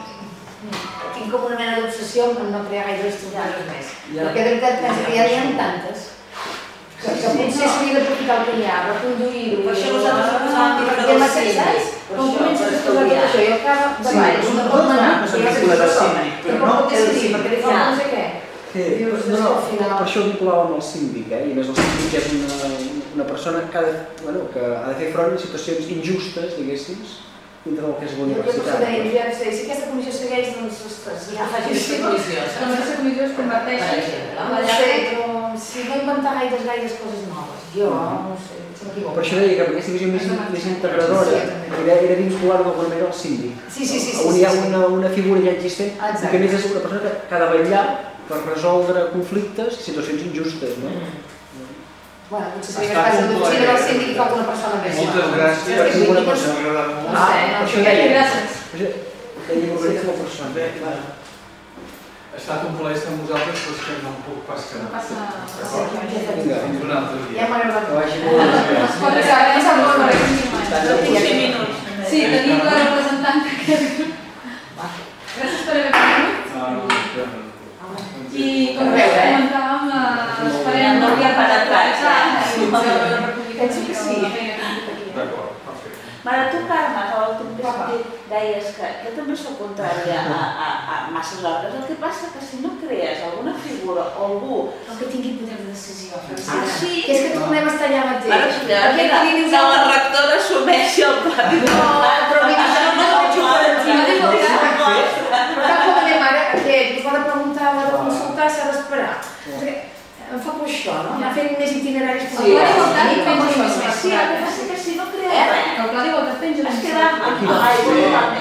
tinc com una mena d'obsessió amb no crear gaire estructures més. Perquè de veritat penso que ja n'hi ha tantes que potser s'hauria d'aprofitar el que hi ha, reconduir-ho. Per això nosaltres posàvem perquè amb aquests anys, com comences a posar tot això, i al cap de baix, no pot manar, però no pot decidir, perquè li fa no sé què. Per això vinculàvem amb el síndic, i a més el síndic és una persona que ha de fer front a situacions injustes, diguéssim, dintre del que és la universitat. Si aquesta comissió segueix, doncs, ostres, ja faig aquesta comissió. Doncs aquesta comissió es converteix No sé, però si no inventar gaires coses noves, jo no sé, si m'equivoco. Per això deia que aquesta visió més integradora era vincular-ho d'alguna manera al síndic. Sí. On hi ha una figura ja existent i que a més és una persona que ha de vetllar per resoldre conflictes i situacions injustes, no? Bueno, potser seria més fàcil d'oficina del síndic i fa alguna persona més. Moltes gràcies. M'ha agradat molt. Per això deia. Gràcies. Deia organitza la persona. Ha estat un plaer estar amb vosaltres, però és que no em puc pas quedar. Vinga, Fins un altre dia. Ja m'ha agradat que molt. vagi molt bé. Les 4 hores és molt bé. 5 minuts. Sí, tenim la representant que... Gràcies per haver vingut. I com comentàvem, esperem no enviar per atrás. Penso que sí. D'acord, perfecte. Mare, tu, Carme, que l'últim que he sentit deies que jo també soc contrària a masses obres. El que passa que si no crees alguna figura o algú Que tingui poder de decisió. sí, Que és que tornem a estar allà mateix. ara que la rectora assumeixi el pla d'igualtat. Però mira, això no ho veig operatiu. Però Però tal com anem ara, aquest, us va de preguntar, va de consultar, s'ha d'esperar. Em fa por això, no? Anar fent més itineraris. El pla d'igualtat Sí, penja això, més sí. sí, el que passa que si no crees res, El pla d'igualtat penja es més. queda igualtat.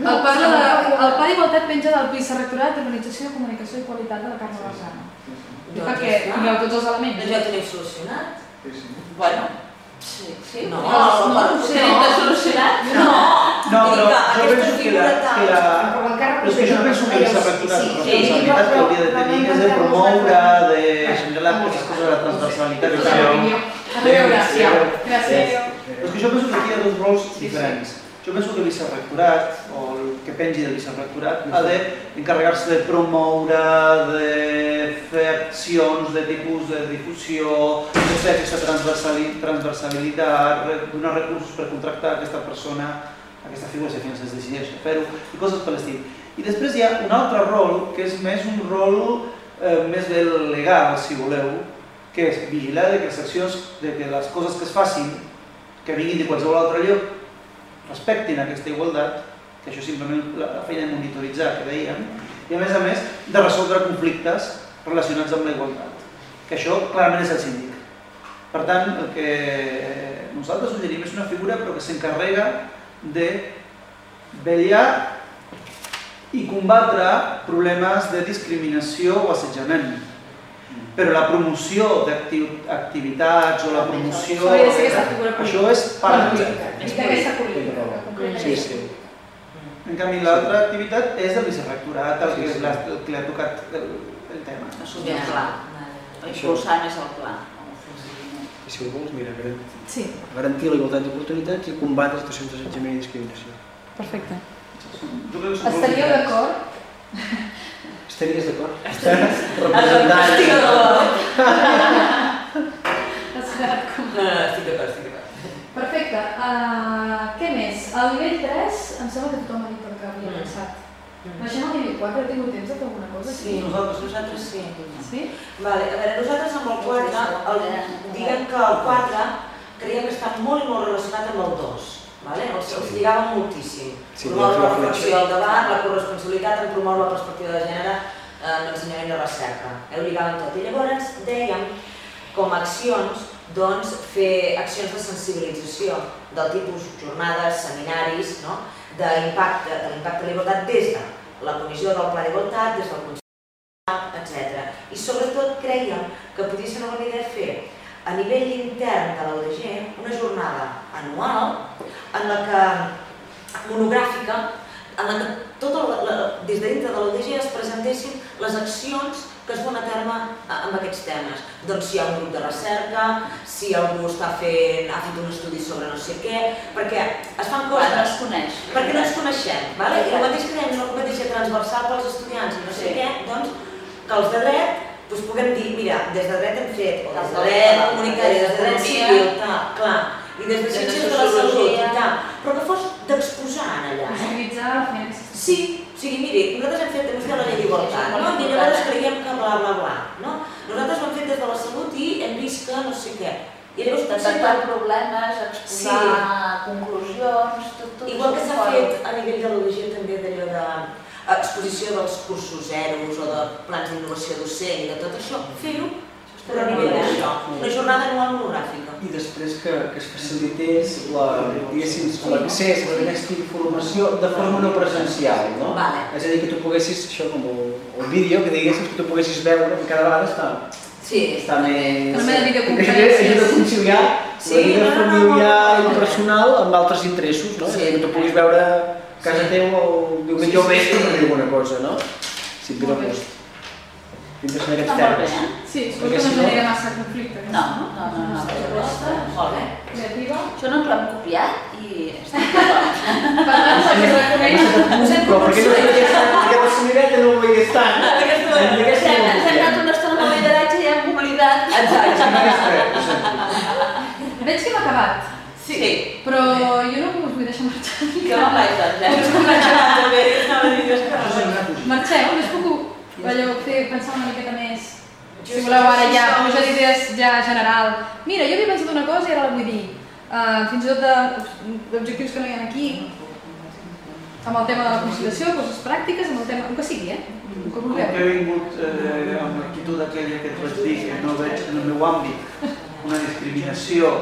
El pla d'igualtat penja del Vicerectorat d'Organització, Comunicació i Qualitat de la Carme Barzana. Perquè tingueu tots els elements. Doncs ja ho tenim solucionat. Bueno, sí. No, ho tenim tot solucionat? No, però jo penso que la... Però encara Però és que jo penso que vicerectorat, la responsabilitat que hauria de tenir és de promoure, de generar aquestes coses de la transversalitat. A veure, gràcies. Però és que jo penso que aquí hi ha dos rols diferents. Jo penso que el vicerectorat, o el que pengi del vicerectorat, ha d'encarregar-se de promoure, de fer accions de tipus de difusió, de fer aquesta transversalitat, donar recursos per contractar aquesta persona, aquesta figura, si fins es decideix a fer-ho, i coses per l'estil. I després hi ha un altre rol, que és més un rol més legal, si voleu, que és vigilar que les accions, que les coses que es facin, que vinguin de qualsevol altre lloc, respectin aquesta igualtat, que això és simplement la feina de monitoritzar, que dèiem, i a més, de resoldre conflictes relacionats amb la igualtat, que això clarament és el síndic. Per tant, el que nosaltres suggerim és una figura però que s'encarrega de vetllar i combatre problemes de discriminació o assetjament. Però la promoció d'activitats o la promoció... Això és part d'aquesta política. Sí. En canvi, l'altra activitat és del vicerectorat, el que li ha tocat el tema. Assumir el pla, impulsar més el pla. Si ho vols, mira, garantir la igualtat d'oportunitats i combatre situacions d'assetjament i discriminació. Perfecte. Estaríeu d'acord? Estaries d'acord? Representant. Estic d'acord. Estic d'acord. Perfecte. Què més? Al nivell 3 em sembla que tothom ha dit el que havia pensat. Baixem al nivell 4, heu tingut temps de fer alguna cosa? Sí, nosaltres sí. Sí? Vale, a veure, nosaltres amb el 4, diguem que el 4 creiem que està molt relacionat amb el 2. Els lligàvem moltíssim. Promoure la reflexió del debat, la corresponsabilitat en promoure la perspectiva de gènere en l'ensenyament i la recerca. Ho lligàvem tot. I llavors dèiem, com a accions, fer accions de sensibilització del tipus jornades, seminaris, d'impacte de la igualtat des de la Comissió del Pla d'Igualtat, des del Consell, etc. I sobretot creiem que podria ser una bona idea fer a nivell intern de l'ODG una jornada anual en la que, monogràfica, en la que des de dintre de l'ODG es presentessin les accions que es duen a terme amb aquests temes. Doncs si hi ha un grup de recerca, si algú ha fet un estudi sobre no sé què, perquè es fan coses... No es coneix. Perquè no ens coneixem. I el mateix que dèiem una competència transversal pels estudiants i no sé què, doncs que els de dret puguem dir, mira, des de dret hem fet, o des de dret comunitari, des de dret civil, clar, i des de ciències de la salut, però que fos d'exposar allà. Utilitzar la feina que s'està. Sí, o sigui, miri, nosaltres hem fet la llei d'igualtat, i llavors creiem que bla, bla, bla. Nosaltres ho hem fet des de la salut i hem vist que no sé què. I llavors detectar problemes, exposar conclusions, tot. Igual que s'ha fet a nivell de l'ODG també d'allò de exposició dels cursos zeros o de plans d'innovació docent i de tot això, fer-ho a nivell d'això, una jornada anual monogràfica. I després que es facilités l'accés a aquesta informació de forma no presencial, no? És a dir, que tu poguessis, això com el vídeo, que diguessis que tu poguessis veure, que cada vegada està més... Ajuda a conciliar la vida familiar i personal amb altres interessos, no? És a dir, que tu puguis veure a casa teu el diumenge o vespre per dir alguna cosa, no? Sí, però doncs... Dintre són aquests termes. Sí, escolta, no genera massa conflicte. No. Molt bé. Creativa. Això no ens l'hem copiat i estic d'acord. Per tant, s'ha de reconèixer. Però per què no aquesta senyoreta no ho veies tant? Ens hem anat una estona amb el lideratge i hem oblidat. Veig que hem acabat. Sí. Però jo no us vull deixar marxar. Que no vaig, doncs, Marxeu, us puc pensar una miqueta més. Si voleu ara ja, pluja d'idees ja general. Mira, jo havia pensat una cosa i ara la vull dir. Fins i tot d'objectius que no hi ha aquí. Amb el tema de la conciliació, coses pràctiques, amb el tema... que sigui, Com que he vingut amb l'actitud aquella que et vaig dir que no veig en el meu àmbit una discriminació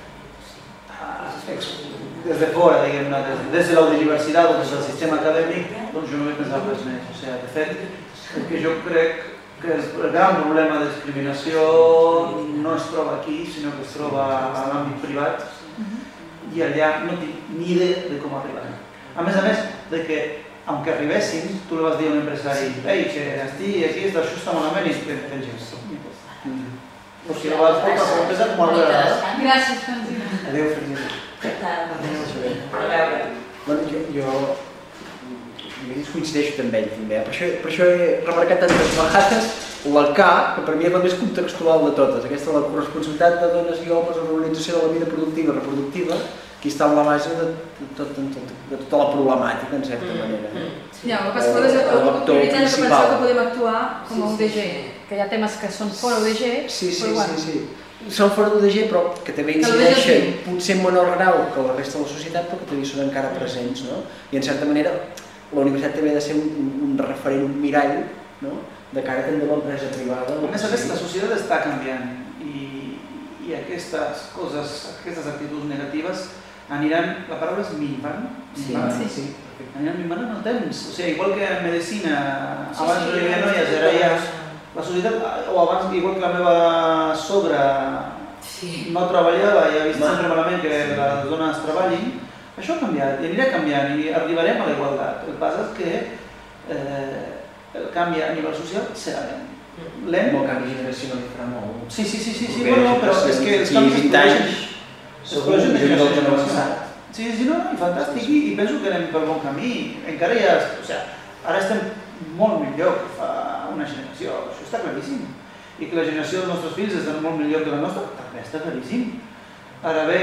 des de fora, diguem-ne, des de la universitat o des del sistema acadèmic, doncs jo no he pensat res més. O sigui, de fet, perquè jo crec que el gran problema de discriminació no es troba aquí, sinó que es troba a l'àmbit privat i allà no tinc ni idea de com arribar. A més de que aunque arribessin, tu li vas dir a un empresari ei, que estic aquí, això està malament i et penges. Perquè la vas portar a l'empresa com a vegades. Gràcies, Francina. Adéu, Francina. A veure. Bueno, jo coincideixo amb ell també. Per això he remarcat tantes vegades la K, que per mi és la més contextual de totes. Aquesta la corresponsabilitat de dones i homes en l'organització de la vida productiva i reproductiva, que està en la base de tota la problemàtica, en certa manera. Ja, el que passa és que utilitzem la pensió que podem actuar com a UDG, que hi ha temes que són fora UDG, però Sí. Són fora d'UDG, però que també incideixen, potser en menor grau que la resta de la societat, però que també són encara presents, no? I en certa manera, la universitat també ha de ser un referent, un mirall, no? De cara també a l'empresa privada. A més a més, la societat està canviant i aquestes coses, aquestes actituds negatives aniran, la paraula és minvant? Sí. Aniran minvant en el temps. O sigui, igual que en medicina, abans no hi havia noies, ara ja la societat, o abans, igual que la meva sogra no treballava i ha vist sempre malament que les dones treballin, això ha canviat i anirà canviant i arribarem a la igualtat. El que passa és que el canvi a nivell social serà lent. El canvi generacional hi farà molt. Sí, bueno, però és que els canvis es produeixen de generació en generació. Sí, no, i fantàstic, i penso que anem pel bon camí. Encara hi ha, o sigui, ara estem molt millor que fa una generació, això està claríssim. I que la generació dels nostres fills està molt millor que la nostra, també està claríssim. Ara bé,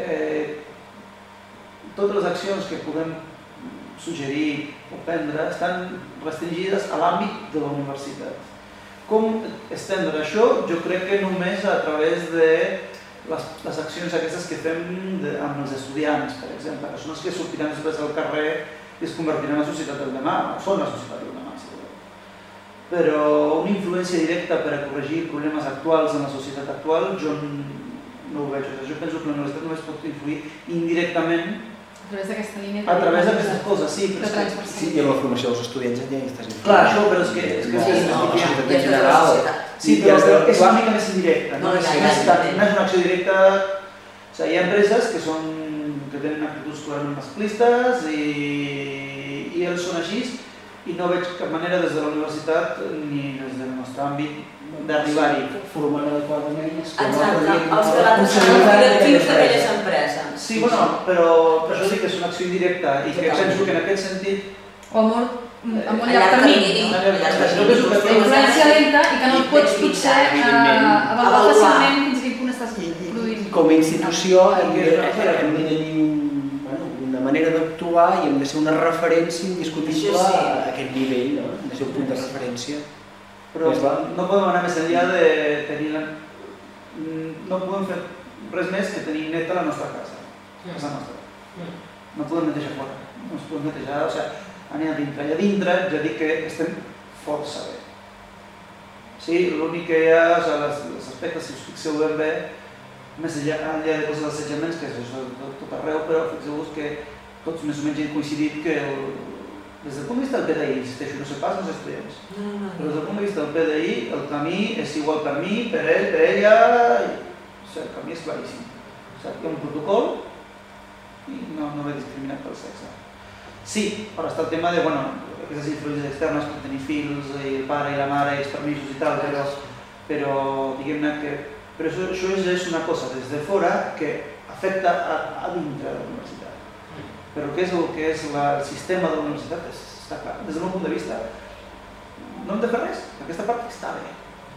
totes les accions que podem suggerir o prendre estan restringides a l'àmbit de la universitat. Com estendre això? Jo crec que només a través de les accions aquestes que fem amb els estudiants, per exemple, que són els que sortiran després del carrer i es convertiran en la societat del demà, o són la societat del demà, si voleu. Però una influència directa per a corregir problemes actuals en la societat actual, jo no ho veig. Jo penso que la universitat només pot influir indirectament a través d'aquesta línia. A través d'aquestes coses, sí. Sí, i en la formació dels estudiants ja hi estàs influint. Clar, això, però és que és en general. Sí, però és una mica més indirecta, no és una acció directa. O sigui, hi ha empreses que tenen actituds clarament masclistes i ells són així i no veig cap manera des de la universitat ni des del nostre àmbit d'arribar-hi. Formant adequadament Exacte, els que van ser els directius d'aquelles empreses. Sí, bueno, però això sí que és una acció indirecta i que penso que en aquest sentit... O amb un llarg termini. La influència lenta i que no et pots potser avaluar fàcilment fins a quin punt estàs produint. Com a institució hem de tenir una manera d'actuar i hem de ser una referència indiscutible a aquest nivell, hem de ser un punt de referència. Però no podem anar més enllà de tenir... No podem fer res més que tenir neta la nostra casa nostra. No podem netejar fora, no es podem netejar, o sigui, anar a dintre. I a dintre ja dic que estem força bé. Sí, l'únic que hi ha, els aspectes, si us fixeu ben bé, més enllà de coses d'assetjaments, que és això tot arreu, però fixeu-vos que tots més o menys hem coincidit que des del punt de vista del PDI, insisteixo, no sé pas els estudiants, però des del punt de vista del PDI el camí és igual per mi, per ell, per ella, el camí és claríssim. Hi ha un protocol i no ve discriminat pel sexe. Sí, però està el tema de, aquestes influències externes per tenir fills, el pare i la mare i els permisos i tal, però diguem-ne que... Però això és una cosa des de fora que afecta a dintre de la universitat. Però què és el sistema de la universitat? Està clar. Des del meu punt de vista, no hem de fer res. Aquesta part està bé.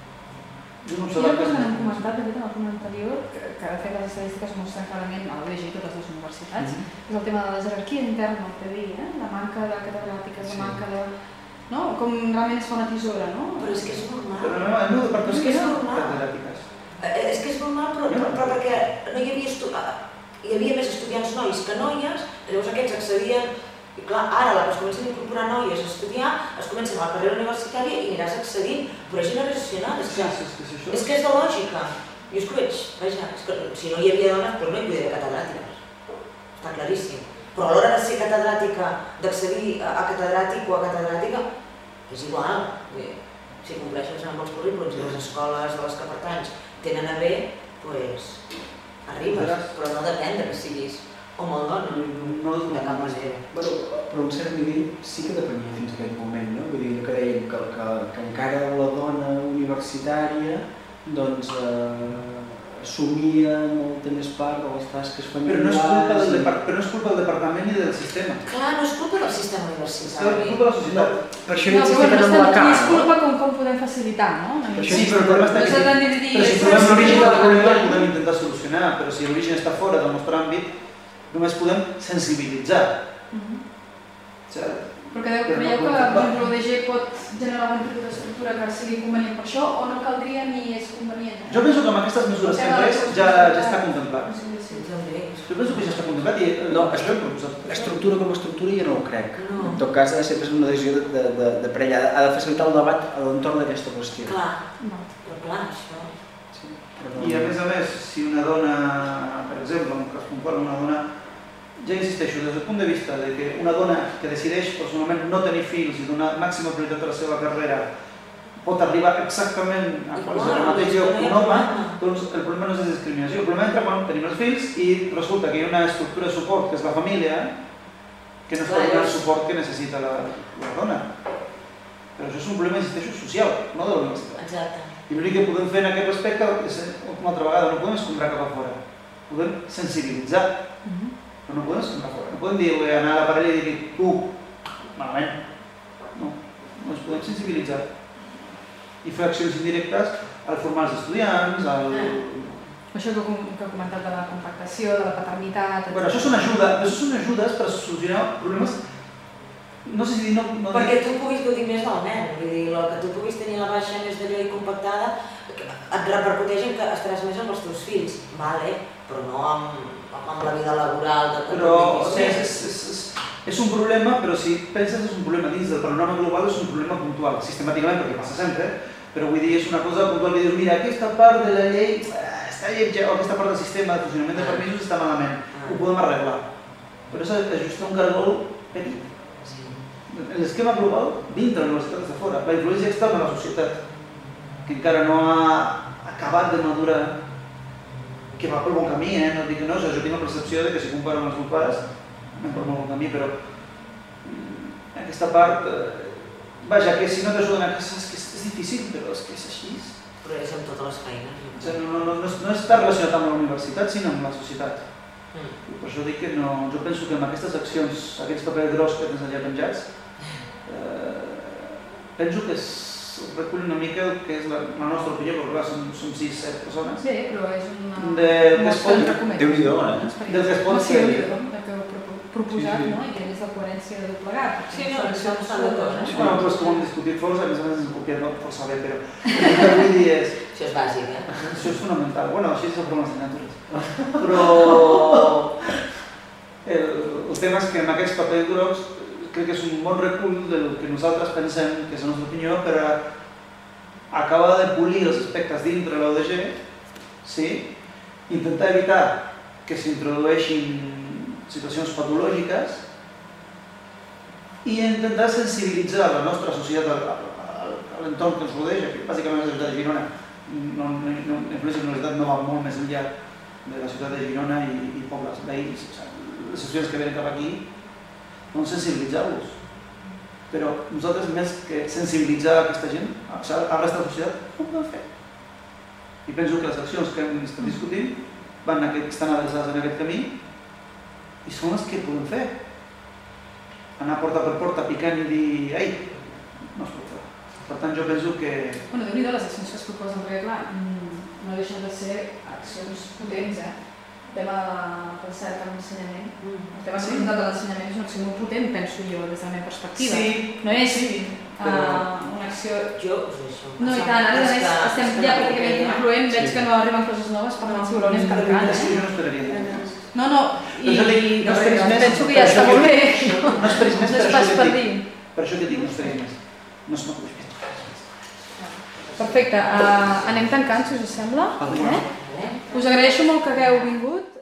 Jo no hem comentat, de fet, en el punt anterior, que de fet les estadístiques mostren clarament, a l'UDG i totes les universitats, és el tema de la jerarquia interna al PDI, la manca de catedràtiques, la manca de... Com realment es fa una tisora, no? Però és que és normal. Però no, el meu departament és catedràtiques. És que és normal, però perquè no hi havia més estudiants nois que noies, llavors aquests accedien, i clar, ara es comencen a incorporar noies a estudiar, es comencen a la carrera universitària i aniràs accedint, però és generacional, és que és de lògica. Jo és que ho veig, vaja, si no hi havia dones, doncs no hi podia haver catedràtiques, està claríssim. Però a l'hora de ser catedràtica, d'accedir a catedràtic o a catedràtica, és igual. Si compleixes amb els currículums i les escoles de les que pertanys tenen a bé, doncs arribes, però no depèn de que siguis O molt dona. No de cap manera. Bueno, però un cert nivell sí que depenia fins a aquest moment, no? Vull dir, allò que dèiem que encara la dona universitària doncs assumia molta més part de les tasques familiars. Però no és culpa del departament ni del sistema. Clar, no és culpa del sistema universitari. És culpa de la societat. Per això he insistit en la cara. És culpa com podem facilitar, no? Sí, però el problema està aquí. Però si trobem l'origen del problema el podem intentar solucionar, però si l'origen està fora del nostre àmbit, només podem sensibilitzar. Perquè creieu que l'ODG pot generar algun tipus d'estructura que sigui convenient per això o no caldria ni és convenient? Jo penso que amb aquestes mesures que hem pres ja està contemplat. Jo penso que ja està contemplat i no, estructura com a estructura jo no ho crec. En tot cas ha de ser una decisió de parella, ha de facilitar el debat a l'entorn d'aquesta qüestió. Clar, però clar, això... I a més, si una dona, per exemple, en un cas puntual, una dona, ja insisteixo, des del punt de vista de que una dona que decideix personalment no tenir fills i donar màxima prioritat a la seva carrera pot arribar exactament a qualsevol mateix lloc que un home, doncs el problema no és de discriminació. El problema entra quan tenim els fills i resulta que hi ha una estructura de suport, que és la família, que no està donant el suport que necessita la dona. Però això és un problema, insisteixo, social, no de l'universitat. Exacte. I l'únic que podem fer en aquest respecte és, una altra vegada, no podem escombrar cap a fora. Podem sensibilitzar, però no podem escombrar fora. No podem dir, anar a la parella i dir, tu, malament. No, no ens podem sensibilitzar. I fer accions indirectes al formar els estudiants, al... Això que he comentat de la compactació, de la paternitat... Bueno, això són ajudes per solucionar problemes. No sé si dir no... Perquè tu puguis gaudir més del nen, vull dir, el que tu puguis tenir la baixa més d'allò i compactada et repercuteix en que estaràs més amb els teus fills, vale, però no amb la vida laboral de tot. Però és un problema, però si penses és un problema dins del panorama global, és un problema puntual, sistemàticament, perquè passa sempre, però vull dir, és una cosa puntual que dius, mira, aquesta part de la llei està lletja, o aquesta part del sistema de funcionament de permisos està malament, ho podem arreglar. Però és ajustar un cargol petit. L'esquema global dintre de la universitat és de fora, la influència externa de la societat, que encara no ha acabat de madurar, que va pel bon camí, no dic que no, jo tinc la percepció de que si comparo amb els meus pares anem pel bon camí, però aquesta part, vaja, que si no t'ajuden a casa és difícil, però és que és així. Però és amb totes les feines. No està relacionat amb la universitat, sinó amb la societat. Per això dic que no, jo penso que amb aquestes accions, aquests papers gros que tens allà penjats, penso que recull una mica el que és la nostra opinió, però clar, som 6-7 persones. Sí, però és una... Déu-n'hi-do, Del que es pot fer. que heu proposat, no? I que és la coherència de doblegar. Sí, no, això no està d'acord. Bueno, doncs com hem discutit força, a més ens hem copiat força bé, però el que vull dir és... Això és bàsic, Això és fonamental. Bueno, així és el problema d'assignatures. Però el tema és que en aquests papers grocs crec que és un bon recull del que nosaltres pensem, que és la nostra opinió, per acabar de polir els aspectes dintre l'ODG, sí? Intentar evitar que s'introdueixin situacions patològiques i intentar sensibilitzar la nostra societat a l'entorn que ens rodeja, que bàsicament és la ciutat de Girona. L'influència de la universitat no va molt més enllà de la ciutat de Girona i pobles veïns. Les estudiants que venen cap aquí, doncs sensibilitzar-los. Però nosaltres, més que sensibilitzar aquesta gent, a la resta de la societat, no ho podem fer. I penso que les accions que hem estat discutint estan adreçades en aquest camí i són les que podem fer. Anar porta per porta picant i dir, ei, no es pot fer. Per tant, jo penso que... Bueno, déu-n'hi-do les accions que es proposen, perquè clar, no deixen de ser accions potents, El tema de la recerca en l'ensenyament, el tema de l'ensenyament és una acció molt potent, penso jo, des de la meva perspectiva. No és una acció... No, i tant, ara estem ja pràcticament concloent, veig que no arriben coses noves, per tant, si voleu anem carregant. Jo no esperaria. No, i penso que ja està molt bé. No esperis més, no és pas per dir. Per això que dic, no esperis més. No es m'acuix més. Perfecte, anem tancant, si us sembla. Us agraeixo molt que hagueu vingut.